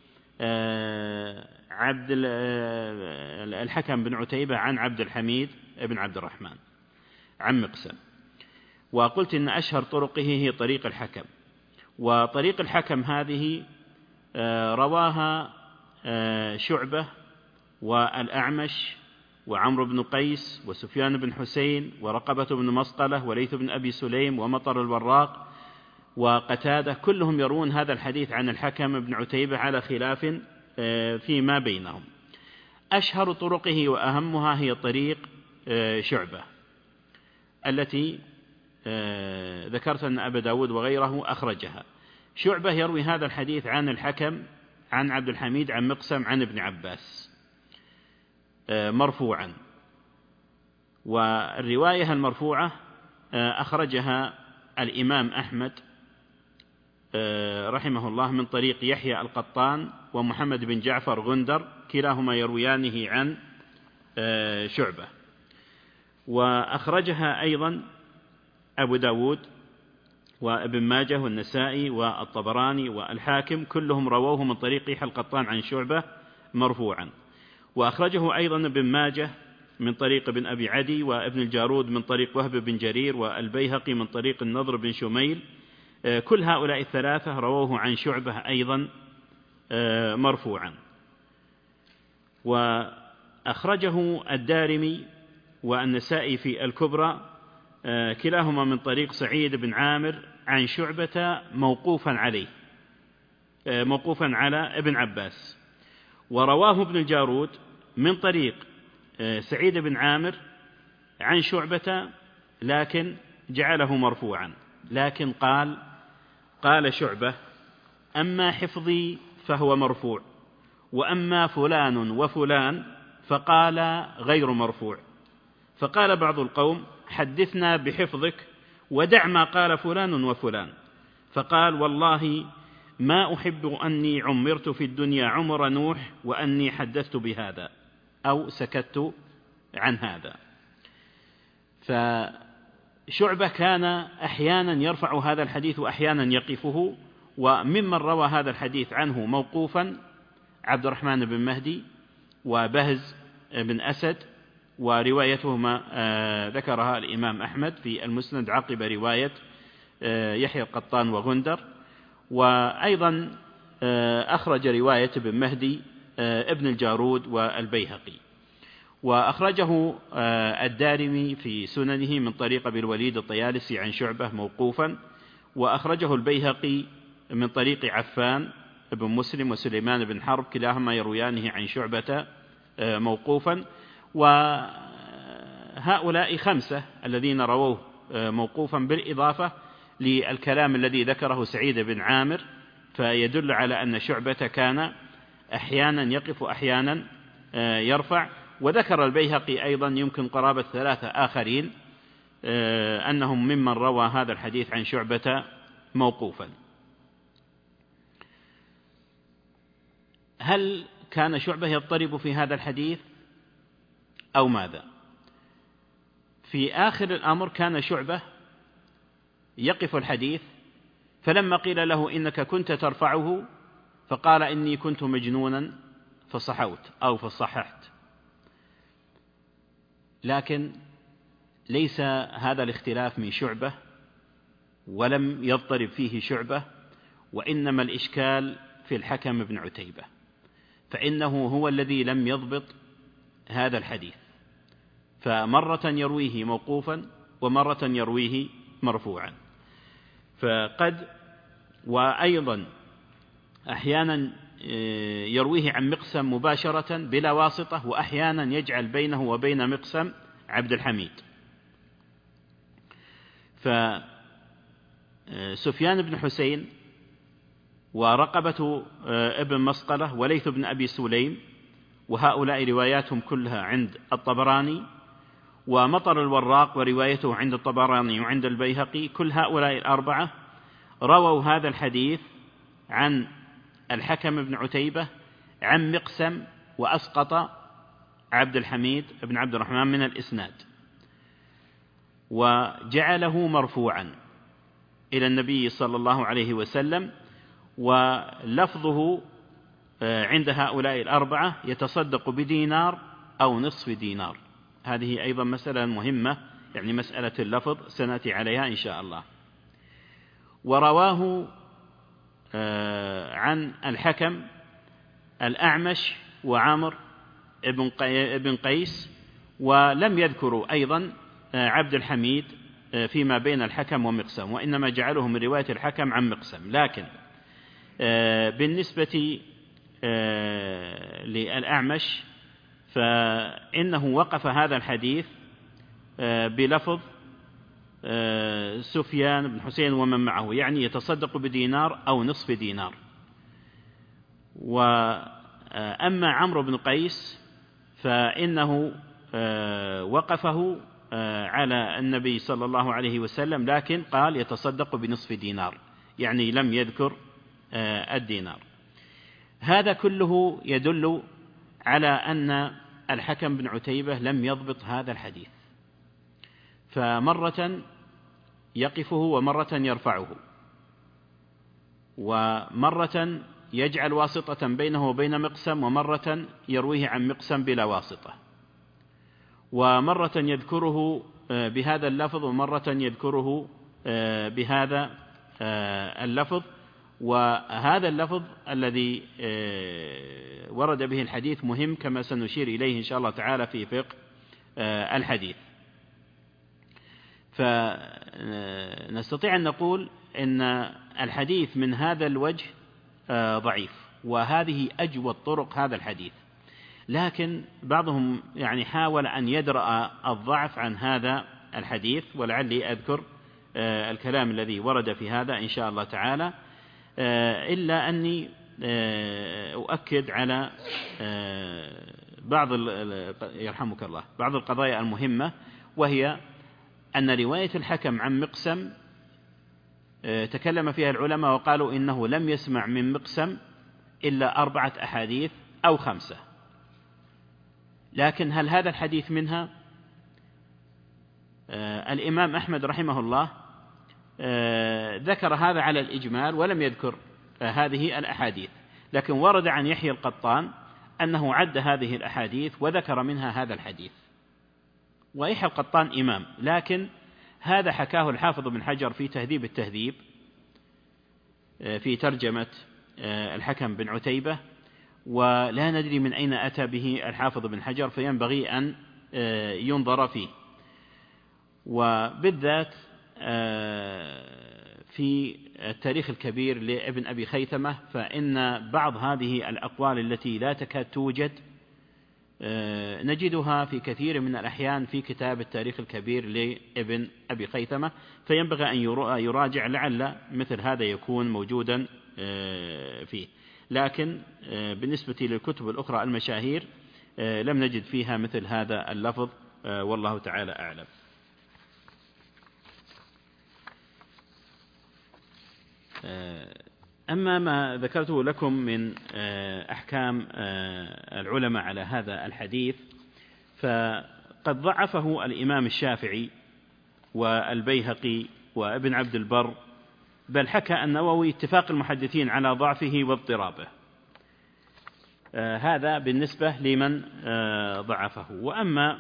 عبد الحكم بن عتيبة عن عبد الحميد بن عبد الرحمن عن مقسم. وقلت إن أشهر طرقه هي طريق الحكم، وطريق الحكم هذه رواها شعبة والأعمش وعمرو بن قيس وسفيان بن حسين ورقبة بن مسقلة وليث بن أبي سليم ومطر الوراق وقتادة، كلهم يروون هذا الحديث عن الحكم بن عتيبة على خلاف فيما بينهم. أشهر طرقه وأهمها هي طريق شعبة التي ذكرت أن أبا داود وغيره أخرجها. شعبة يروي هذا الحديث عن الحكم عن عبد الحميد عن مقسم عن ابن عباس مرفوعا، والرواية المرفوعة أخرجها الإمام أحمد رحمه الله من طريق يحيى القطان ومحمد بن جعفر غندر، كلاهما يرويانه عن شعبة. وأخرجها أيضا أبو داود وابن ماجه والنسائي والطبراني والحاكم، كلهم رووه من طريق يحيى القطان عن شعبة مرفوعا. وأخرجه أيضا ابن ماجه من طريق ابن أبي عدي وابن الجارود من طريق وهب بن جرير والبيهقي من طريق النضر بن شميل، كل هؤلاء الثلاثة رووه عن شعبة أيضا مرفوعا. وأخرجه الدارمي والنسائي في الكبرى كلاهما من طريق سعيد بن عامر عن شعبة موقوفا عليه، موقوفا على ابن عباس. ورواه ابن الجارود من طريق سعيد بن عامر عن شعبة لكن جعله مرفوعا، لكن قال شعبة: أما حفظي فهو مرفوع، وأما فلان وفلان فقال غير مرفوع. فقال بعض القوم: حدثنا بحفظك ودع ما قال فلان وفلان. فقال: والله ما أحب أني عمرت في الدنيا عمر نوح وأني حدثت بهذا أو سكت عن هذا. فشعبة كان أحيانا يرفع هذا الحديث وأحيانا يقفه، وممن روى هذا الحديث عنه موقوفا عبد الرحمن بن مهدي وبهز بن أسد، وروايتهما ذكرها الإمام أحمد في المسند عقب رواية يحيى القطان وغندر. وأيضا أخرج رواية ابن مهدي ابن الجارود والبيهقي. وأخرجه الدارمي في سننه من طريق أبي الوليد الطيالسي عن شعبة موقوفا. وأخرجه البيهقي من طريق عفان بن مسلم وسليمان بن حرب، كلاهما يرويانه عن شعبة موقوفا. وهؤلاء 5 الذين رووه موقوفا بالإضافة للكلام الذي ذكره سعيد بن عامر، فيدل على أن شعبة كان أحيانا يقف أحيانا يرفع. وذكر البيهقي أيضا يمكن قرابة 3 آخرين أنهم ممن روى هذا الحديث عن شعبة موقوفا. هل كان شعبة يضطرب في هذا الحديث أو ماذا؟ في آخر الأمر كان شعبة يقف الحديث، فلما قيل له إنك كنت ترفعه فقال: إني كنت مجنونا فصحوت أو فصححت. لكن ليس هذا الاختلاف من شعبة ولم يضطرب فيه شعبة، وإنما الإشكال في الحكم بن عتيبة، فإنه هو الذي لم يضبط هذا الحديث، فمرة يرويه موقوفا ومرة يرويه مرفوعا. فقد وأيضا أحيانا يرويه عن مقسم مباشرة بلا واسطة، وأحيانا يجعل بينه وبين مقسم عبد الحميد. فسفيان بن حسين ورقبة ابن مسقلة وليث بن أبي سليم، وهؤلاء رواياتهم كلها عند الطبراني، ومطر الوراق وروايته عند الطبراني وعند البيهقي، كل هؤلاء الأربعة رووا هذا الحديث عن الحكم بن عتيبة عن مقسم، وأسقط عبد الحميد بن عبد الرحمن من الإسناد، وجعله مرفوعا إلى النبي صلى الله عليه وسلم. ولفظه عند هؤلاء الأربعة يتصدق بدينار أو نصف دينار. هذه أيضا مسألة مهمة، يعني مسألة اللفظ سنأتي عليها إن شاء الله. ورواه عن الحكم الأعمش وعامر ابن قيس، ولم يذكروا أيضا عبد الحميد فيما بين الحكم ومقسم، وإنما جعلوه من رواية الحكم عن مقسم. لكن بالنسبة للأعمش فإنه وقف هذا الحديث بلفظ سفيان بن حسين ومن معه، يعني يتصدق بدينار أو نصف دينار. وأما عمرو بن قيس فإنه وقفه على النبي صلى الله عليه وسلم، لكن قال يتصدق بنصف دينار، يعني لم يذكر الدينار. هذا كله يدل على أن الحكم بن عتيبة لم يضبط هذا الحديث، فمرة يقفه ومرة يرفعه، ومرة يجعل واسطة بينه وبين مقسم، ومرة يرويه عن مقسم بلا واسطة، ومرة يذكره بهذا اللفظ ومرة يذكره بهذا اللفظ. وهذا اللفظ الذي ورد به الحديث مهم، كما سنشير إليه إن شاء الله تعالى في فقه الحديث. فنستطيع أن نقول إن الحديث من هذا الوجه ضعيف، وهذه أجود طرق هذا الحديث. لكن بعضهم يعني حاول أن يدرأ الضعف عن هذا الحديث، ولعلي أذكر الكلام الذي ورد في هذا إن شاء الله تعالى، إلا أني أؤكد على يرحمك الله بعض القضايا المهمة، وهي أن رواية الحكم عن مقسم تكلم فيها العلماء وقالوا إنه لم يسمع من مقسم إلا 4 أحاديث أو 5. لكن هل هذا الحديث منها؟ الإمام أحمد رحمه الله ذكر هذا على الإجمال ولم يذكر هذه الأحاديث، لكن ورد عن يحيى القطان أنه عد هذه الأحاديث وذكر منها هذا الحديث. ويحيى القطان إمام، لكن هذا حكاه الحافظ بن حجر في تهذيب التهذيب في ترجمة الحكم بن عتيبة، ولا ندري من أين أتى به الحافظ بن حجر، فينبغي أن ينظر فيه. وبالذات في التاريخ الكبير لابن أبي خيثمة، فإن بعض هذه الأقوال التي لا تكاد توجد نجدها في كثير من الأحيان في كتاب التاريخ الكبير لابن أبي خيثمة، فينبغي أن يراجع لعل مثل هذا يكون موجودا فيه. لكن بالنسبة للكتب الأخرى المشاهير لم نجد فيها مثل هذا اللفظ، والله تعالى أعلم. أما ما ذكرته لكم من أحكام العلماء على هذا الحديث، فقد ضعفه الإمام الشافعي والبيهقي وابن عبد البر، بل حكى النووي اتفاق المحدثين على ضعفه واضطرابه. هذا بالنسبة لمن ضعفه. وأما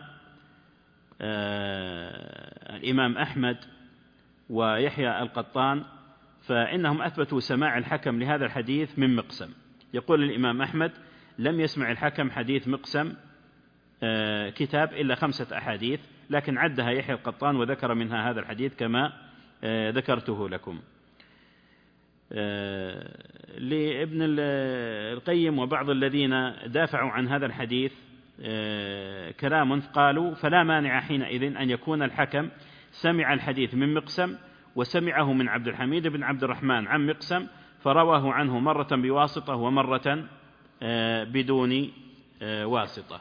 الإمام أحمد ويحيى القطان فإنهم أثبتوا سماع الحكم لهذا الحديث من مقسم. يقول الإمام أحمد لم يسمع الحكم حديث مقسم كتاب إلا 5 أحاديث، لكن عدها يحيى القطان وذكر منها هذا الحديث كما ذكرته لكم. لابن القيم وبعض الذين دافعوا عن هذا الحديث كلام، قالوا: فلا مانع حينئذ أن يكون الحكم سمع الحديث من مقسم وسمعه من عبد الحميد بن عبد الرحمن عن مقسم، فرواه عنه مرة بواسطة ومرة بدون واسطة.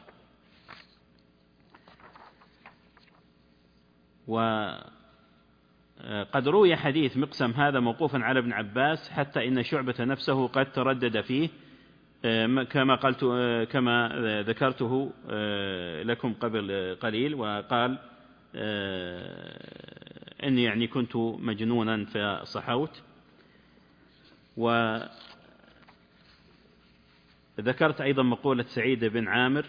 وقد روي حديث مقسم هذا موقوفا على ابن عباس، حتى إن شعبة نفسه قد تردد فيه، كما ذكرته لكم قبل قليل، وقال: إني يعني كنت مجنونا فصحوت. وذكرت أيضا مقولة سعيد بن عامر: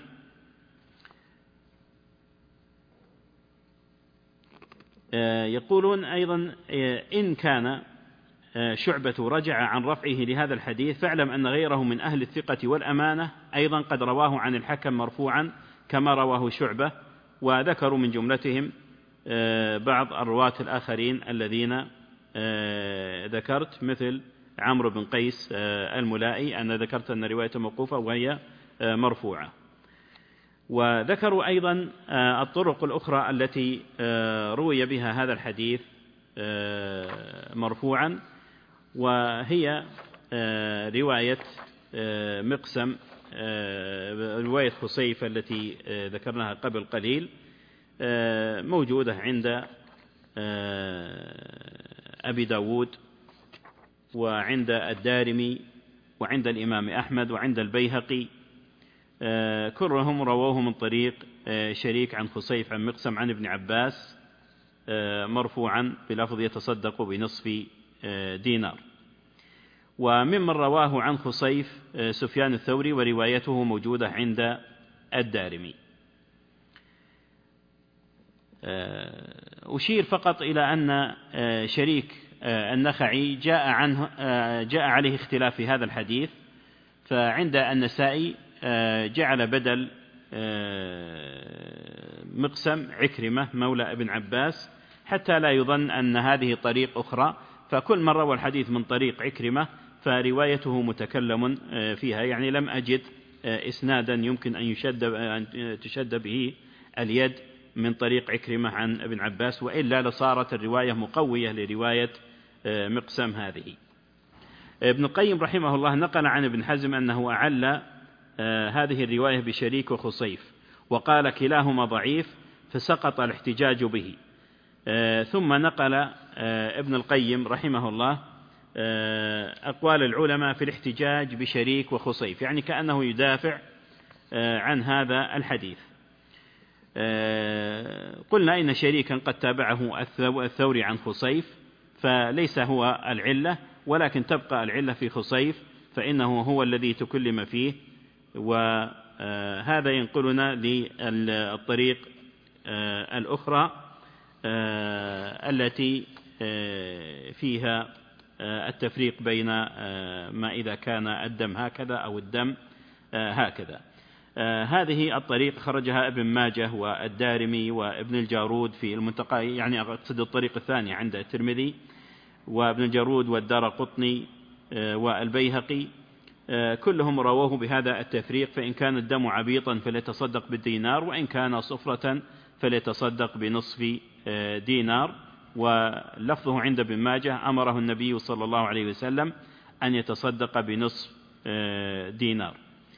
يقولون أيضا: إن كان شعبة رجع عن رفعه لهذا الحديث فاعلم أن غيره من أهل الثقة والأمانة أيضا قد رواه عن الحكم مرفوعا كما رواه شعبة. وذكروا من جملتهم بعض الرواة الآخرين الذين ذكرت، مثل عمرو بن قيس الملائي، أنا ذكرت أن روايته موقوفة وهي مرفوعة. وذكروا أيضا الطرق الأخرى التي روي بها هذا الحديث مرفوعا، وهي رواية مقسم، رواية خصيف التي ذكرناها قبل قليل، موجودة عند أبي داود وعند الدارمي وعند الإمام أحمد وعند البيهقي، كلهم رووه من طريق شريك عن خصيف عن مقسم عن ابن عباس مرفوعا بلفظ: يتصدق بنصف دينار. وممن رواه عن خصيف سفيان الثوري، وروايته موجودة عند الدارمي. أشير فقط إلى أن شريك النخعي جاء عليه اختلاف في هذا الحديث، فعند النسائي جعل بدل مقسم عكرمة مولى ابن عباس، حتى لا يظن أن هذه طريق أخرى، فكل من روى الحديث من طريق عكرمة فروايته متكلم فيها، يعني لم أجد إسنادا يمكن أن تشد به اليد من طريق عكرمة عن ابن عباس، وإلا لصارت الرواية مقوية لرواية مقسم هذه. ابن القيم رحمه الله نقل عن ابن حزم أنه أعل هذه الرواية بشريك وخصيف، وقال: كلاهما ضعيف فسقط الاحتجاج به. ثم نقل ابن القيم رحمه الله أقوال العلماء في الاحتجاج بشريك وخصيف، يعني كأنه يدافع عن هذا الحديث. قلنا إن شريكا قد تابعه الثوري عن خصيف، فليس هو العلة، ولكن تبقى العلة في خصيف، فإنه هو الذي تكلم فيه. وهذا ينقلنا للطريق الأخرى التي فيها التفريق بين ما إذا كان الدم هكذا أو الدم هكذا. هذه الطريق خرجها ابن ماجه والدارمي وابن الجارود في المنتقى، يعني أقصد الطريق الثانية عند الترمذي وابن الجارود والدارقطني والبيهقي، كلهم رووه بهذا التفريق: فإن كان الدم عبيطا فليتصدق بالدينار، وإن كان صفرة فليتصدق بنصف دينار. ولفظه عند ابن ماجه: أمره النبي صلى الله عليه وسلم أن يتصدق بنصف دينار.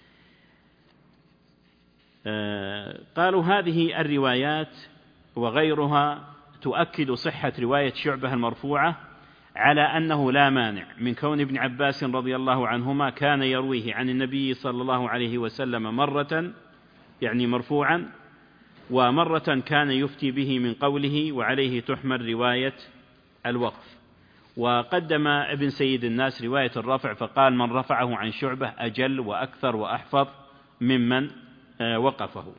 قالوا هذه الروايات وغيرها تؤكد صحة رواية شعبة المرفوعة، على أنه لا مانع من كون ابن عباس رضي الله عنهما كان يرويه عن النبي صلى الله عليه وسلم مرة، يعني مرفوعا، ومرة كان يفتي به من قوله، وعليه تحمل رواية الوقف. وقدم ابن سيد الناس رواية الرفع فقال: من رفعه عن شعبة أجل وأكثر وأحفظ ممن وقفه.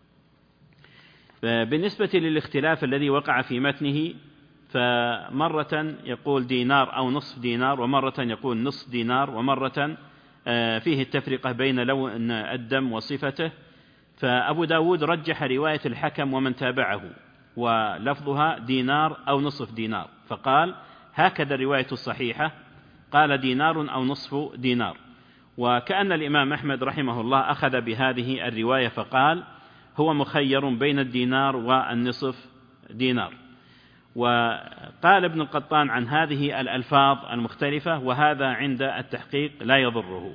بالنسبة للاختلاف الذي وقع في متنه، فمرة يقول دينار أو نصف دينار، ومرة يقول نصف دينار، ومرة فيه التفرقة بين لون الدم وصفته. فأبو داود رجح رواية الحكم ومن تابعه، ولفظها دينار أو نصف دينار، فقال: هكذا الرواية الصحيحة، قال دينار أو نصف دينار. وكأن الإمام أحمد رحمه الله أخذ بهذه الرواية فقال هو مخير بين الدينار والنصف دينار. وقال ابن القطان عن هذه الألفاظ المختلفة وهذا عند التحقيق لا يضره.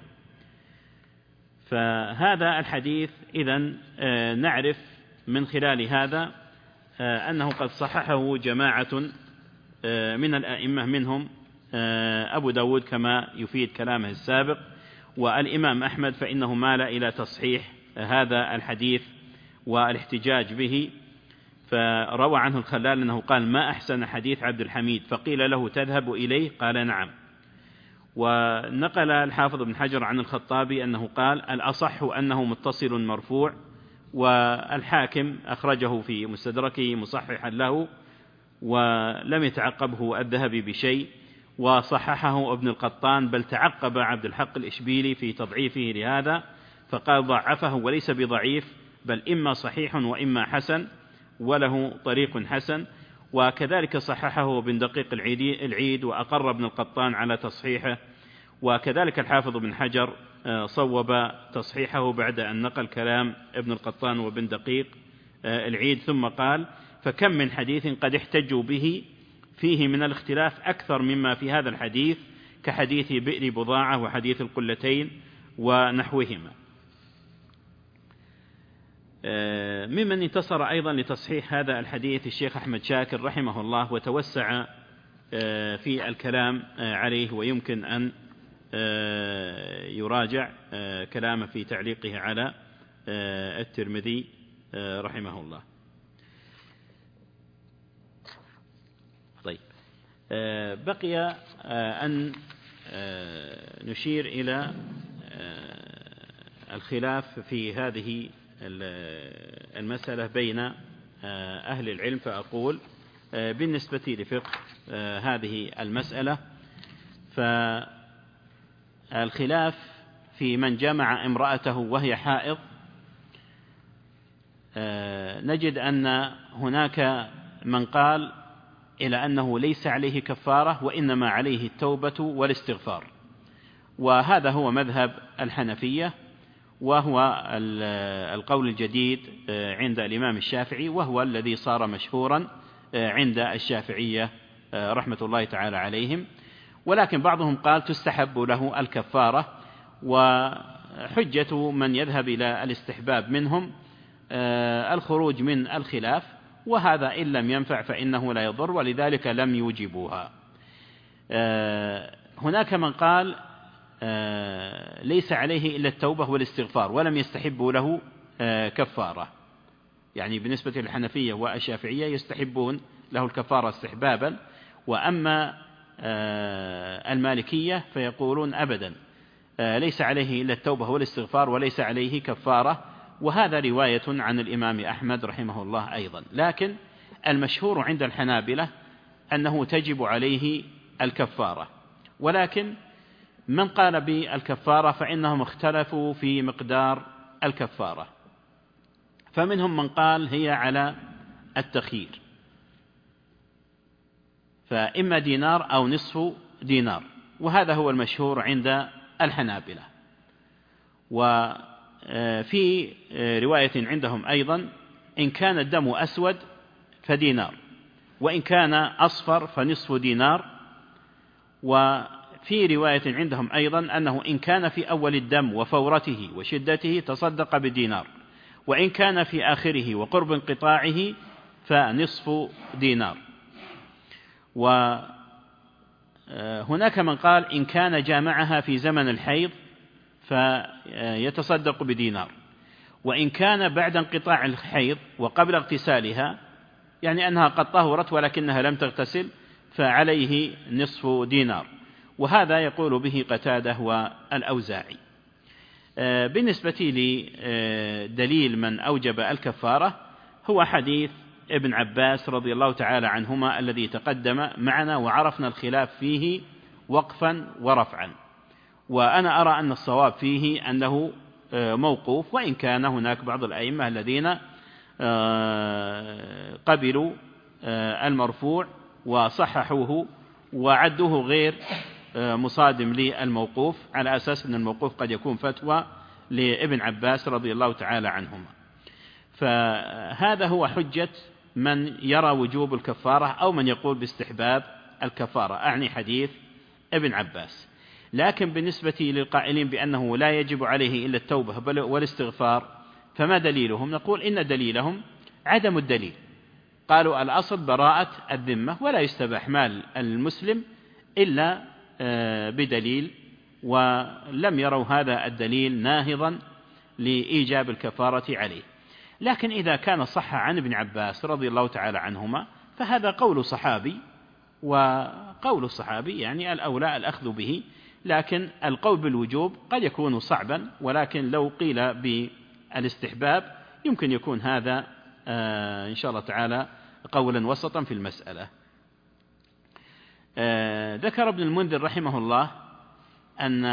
فهذا الحديث إذن نعرف من خلال هذا أنه قد صححه جماعة من الأئمة منهم أبو داود كما يفيد كلامه السابق، والإمام أحمد فإنه مال إلى تصحيح هذا الحديث والاحتجاج به، فروى عنه الخلال أنه قال ما أحسن حديث عبد الحميد، فقيل له تذهب إليه؟ قال نعم. ونقل الحافظ بن حجر عن الخطابي أنه قال الأصح أنه متصل مرفوع، والحاكم أخرجه في مستدركه مصححا له ولم يتعقبه الذهبي بشيء، وصححه ابن القطان بل تعقب عبد الحق الإشبيلي في تضعيفه لهذا فقال ضعفه وليس بضعيف بل إما صحيح وإما حسن وله طريق حسن. وكذلك صححه ابن دقيق العيد وأقر ابن القطان على تصحيحه، وكذلك الحافظ بن حجر صوب تصحيحه بعد أن نقل كلام ابن القطان وابن دقيق العيد، ثم قال فكم من حديث قد احتجوا به فيه من الاختلاف أكثر مما في هذا الحديث كحديث بئر بضاعة وحديث القلتين ونحوهما. ممن انتصر أيضا لتصحيح هذا الحديث الشيخ أحمد شاكر رحمه الله، وتوسع في الكلام عليه، ويمكن أن يراجع كلامه في تعليقه على الترمذي رحمه الله. طيب، بقي أن نشير إلى الخلاف في هذه المسألة بين أهل العلم، فأقول بالنسبة لفقه هذه المسألة فالخلاف في من جمع امرأته وهي حائض، نجد أن هناك من قال إلى أنه ليس عليه كفارة وإنما عليه التوبة والاستغفار، وهذا هو مذهب الحنفية، وهو القول الجديد عند الإمام الشافعي، وهو الذي صار مشهورا عند الشافعية رحمة الله تعالى عليهم. ولكن بعضهم قال تستحب له الكفارة، وحجة من يذهب إلى الاستحباب منهم الخروج من الخلاف، وهذا إن لم ينفع فإنه لا يضر، ولذلك لم يوجبوها. هناك من قال ليس عليه إلا التوبة والاستغفار ولم يستحبوا له كفارة، يعني بالنسبة للحنفية والشافعية يستحبون له الكفارة استحبابا، وأما المالكية فيقولون أبدا ليس عليه إلا التوبة والاستغفار وليس عليه كفارة، وهذا رواية عن الإمام أحمد رحمه الله أيضا. لكن المشهور عند الحنابلة أنه تجب عليه الكفارة، ولكن من قال بالكفارة فإنهم اختلفوا في مقدار الكفارة، فمنهم من قال هي على التخيير، فإما دينار أو نصف دينار، وهذا هو المشهور عند الحنابلة. وفي رواية عندهم أيضا إن كان الدم أسود فدينار، وإن كان أصفر فنصف دينار. وفي رواية عندهم أيضا أنه إن كان في أول الدم وفورته وشدته تصدق بدينار، وإن كان في آخره وقرب انقطاعه فنصف دينار. وهناك من قال إن كان جامعها في زمن الحيض فيتصدق بدينار، وإن كان بعد انقطاع الحيض وقبل اغتسالها، يعني أنها قد طهرت ولكنها لم تغتسل، فعليه نصف دينار، وهذا يقول به قتادة والأوزاعي. بالنسبة لدليل من أوجب الكفارة هو حديث ابن عباس رضي الله تعالى عنهما الذي تقدم معنا، وعرفنا الخلاف فيه وقفا ورفعا، وأنا أرى أن الصواب فيه أنه موقوف، وإن كان هناك بعض الأئمة الذين قبلوا المرفوع وصححوه وعدوه غير مصادم للموقوف، على أساس أن الموقوف قد يكون فتوى لابن عباس رضي الله تعالى عنهما. فهذا هو حجة من يرى وجوب الكفارة أو من يقول باستحباب الكفارة، أعني حديث ابن عباس. لكن بالنسبة للقائلين بأنه لا يجب عليه إلا التوبة والاستغفار، فما دليلهم؟ نقول إن دليلهم عدم الدليل. قالوا الأصل براءة الذمة، ولا يستباح مال المسلم إلا بدليل، ولم يروا هذا الدليل ناهضا لإيجاب الكفارة عليه. لكن إذا كان صح عن ابن عباس رضي الله تعالى عنهما فهذا قول صحابي، وقول الصحابي يعني الأولى الأخذ به. لكن القول بالوجوب قد يكون صعبا، ولكن لو قيل بالاستحباب يمكن يكون هذا إن شاء الله تعالى قولا وسطا في المسألة. ذكر ابن المنذر رحمه الله أن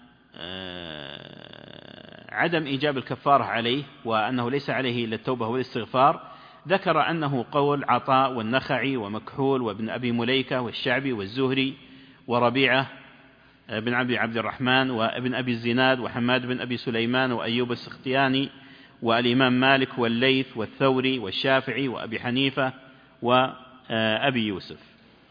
عدم إيجاب الكفارة عليه وأنه ليس عليه إلا التوبة والاستغفار، ذكر أنه قول عطاء والنخعي ومكحول وابن أبي مليكة والشعبي والزهري وربيعة بن عبد الرحمن وابن أبي الزناد وحماد بن أبي سليمان وأيوب السختياني والإمام مالك والليث والثوري والشافعي وأبي حنيفة وأبي يوسف.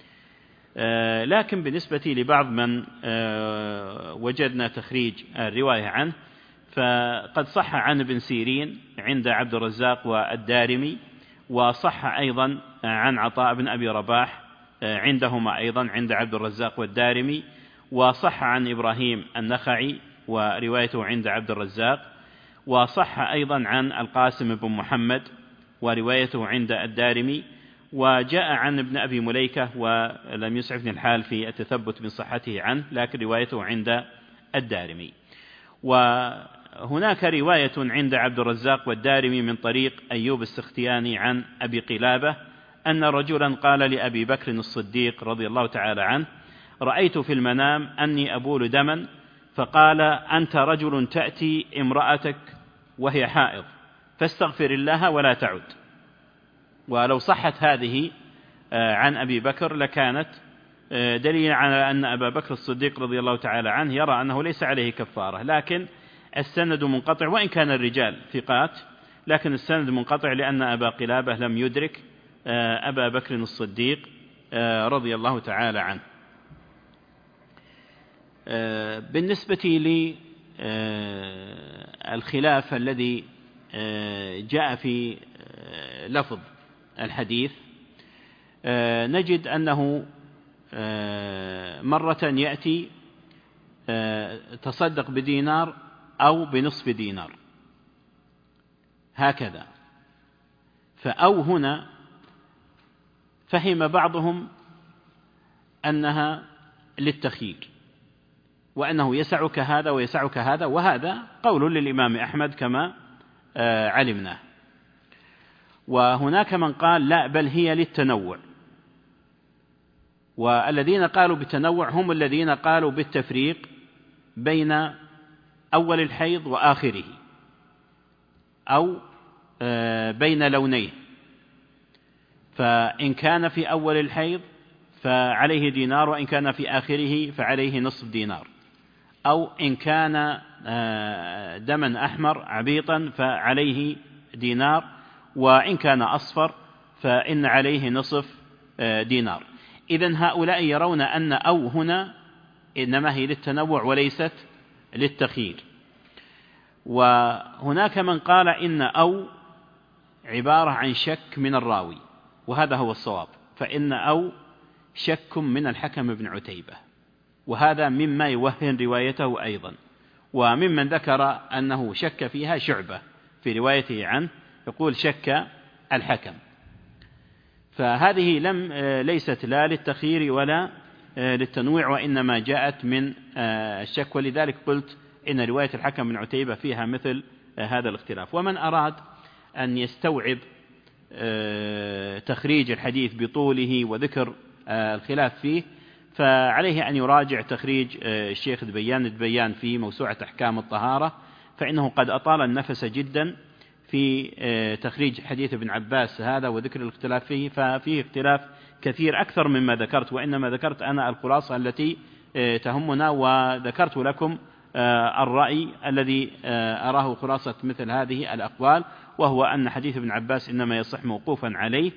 لكن بالنسبة لبعض من وجدنا تخريج الرواية عنه، فقد صح عن ابن سيرين عند عبد الرزاق والدارمي، وصح أيضا عن عطاء بن أبي رباح عندهما أيضا عند عبد الرزاق والدارمي، وصح عن إبراهيم النخعي وروايته عند عبد الرزاق، وصح أيضا عن القاسم بن محمد وروايته عند الدارمي، وجاء عن ابن أبي مليكة ولم يسعفني الحال في التثبت من صحته عنه، لكن روايته عند الدارمي. وهناك رواية عند عبد الرزاق والدارمي من طريق أيوب السختياني عن أبي قلابة أن رجلا قال لأبي بكر الصديق رضي الله تعالى عنه: رأيت في المنام أني أبول دما، فقال: أنت رجل تأتي امرأتك وهي حائض فاستغفر الله ولا تعد. ولو صحت هذه عن أبي بكر لكانت دليل على أن أبا بكر الصديق رضي الله تعالى عنه يرى أنه ليس عليه كفارة، لكن السند منقطع، وإن كان الرجال ثقات لكن السند منقطع لأن أبا قلابة لم يدرك أبا بكر الصديق رضي الله تعالى عنه. بالنسبة للخلاف الذي جاء في لفظ الحديث، نجد أنه مرة يأتي تصدق بدينار أو بنصف دينار هكذا، فأو هنا فهم بعضهم أنها للتخيير، وأنه يسعك هذا ويسعك هذا، وهذا قول للإمام أحمد كما علمناه. وهناك من قال لا، بل هي للتنوع، والذين قالوا بالتنوع هم الذين قالوا بالتفريق بين أول الحيض وآخره، أو بين لونيه، فإن كان في أول الحيض فعليه دينار، وإن كان في آخره فعليه نصف دينار، أو إن كان دما أحمر عبيطا فعليه دينار، وإن كان أصفر فإن عليه نصف دينار. إذن هؤلاء يرون أن أو هنا إنما هي للتنوع وليست للتخيير. وهناك من قال إن أو عبارة عن شك من الراوي، وهذا هو الصواب، فإن أو شك من الحكم بن عتيبة، وهذا مما يوهن روايته أيضا. وممن ذكر أنه شك فيها شعبة في روايته عنه، يقول شك الحكم. فهذه ليست لا للتخيير ولا للتنويع، وإنما جاءت من الشك، ولذلك قلت إن رواية الحكم بن عتيبة فيها مثل هذا الاختلاف. ومن أراد أن يستوعب تخريج الحديث بطوله وذكر الخلاف فيه، فعليه أن يراجع تخريج الشيخ دبيان في موسوعة أحكام الطهارة، فإنه قد أطال النفس جدا في تخريج حديث ابن عباس هذا وذكر الاختلاف فيه، ففيه اختلاف كثير أكثر مما ذكرت، وإنما ذكرت أنا الخلاصة التي تهمنا، وذكرت لكم الرأي الذي أراه خلاصة مثل هذه الأقوال، وهو أن حديث ابن عباس إنما يصح موقوفا عليه،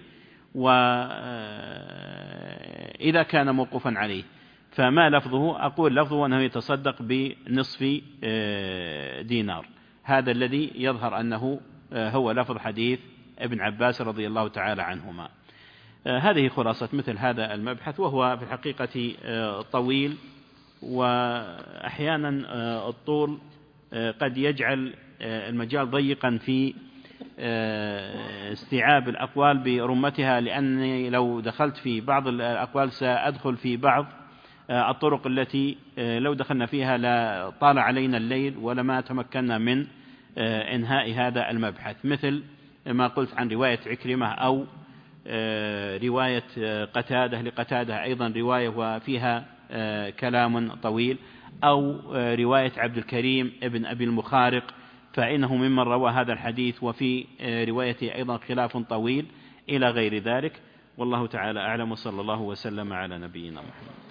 وإذا كان موقوفا عليه فما لفظه؟ أقول لفظه أنه يتصدق بنصف دينار، هذا الذي يظهر أنه هو لفظ حديث ابن عباس رضي الله تعالى عنهما. هذه خلاصة مثل هذا المبحث، وهو في الحقيقة طويل، وأحيانا الطول قد يجعل المجال ضيقا في استيعاب الأقوال برمتها، لأني لو دخلت في بعض الأقوال سأدخل في بعض الطرق التي لو دخلنا فيها لا طال علينا الليل ولما تمكنا من إنهاء هذا المبحث، مثل ما قلت عن رواية عكرمة، أو رواية قتادة لقتادة أيضا رواية وفيها كلام طويل، أو رواية عبد الكريم ابن أبي المخارق، فإنه ممن روى هذا الحديث وفي روايته أيضا خلاف طويل إلى غير ذلك. والله تعالى أعلم، وصلى الله وسلم على نبينا محمد.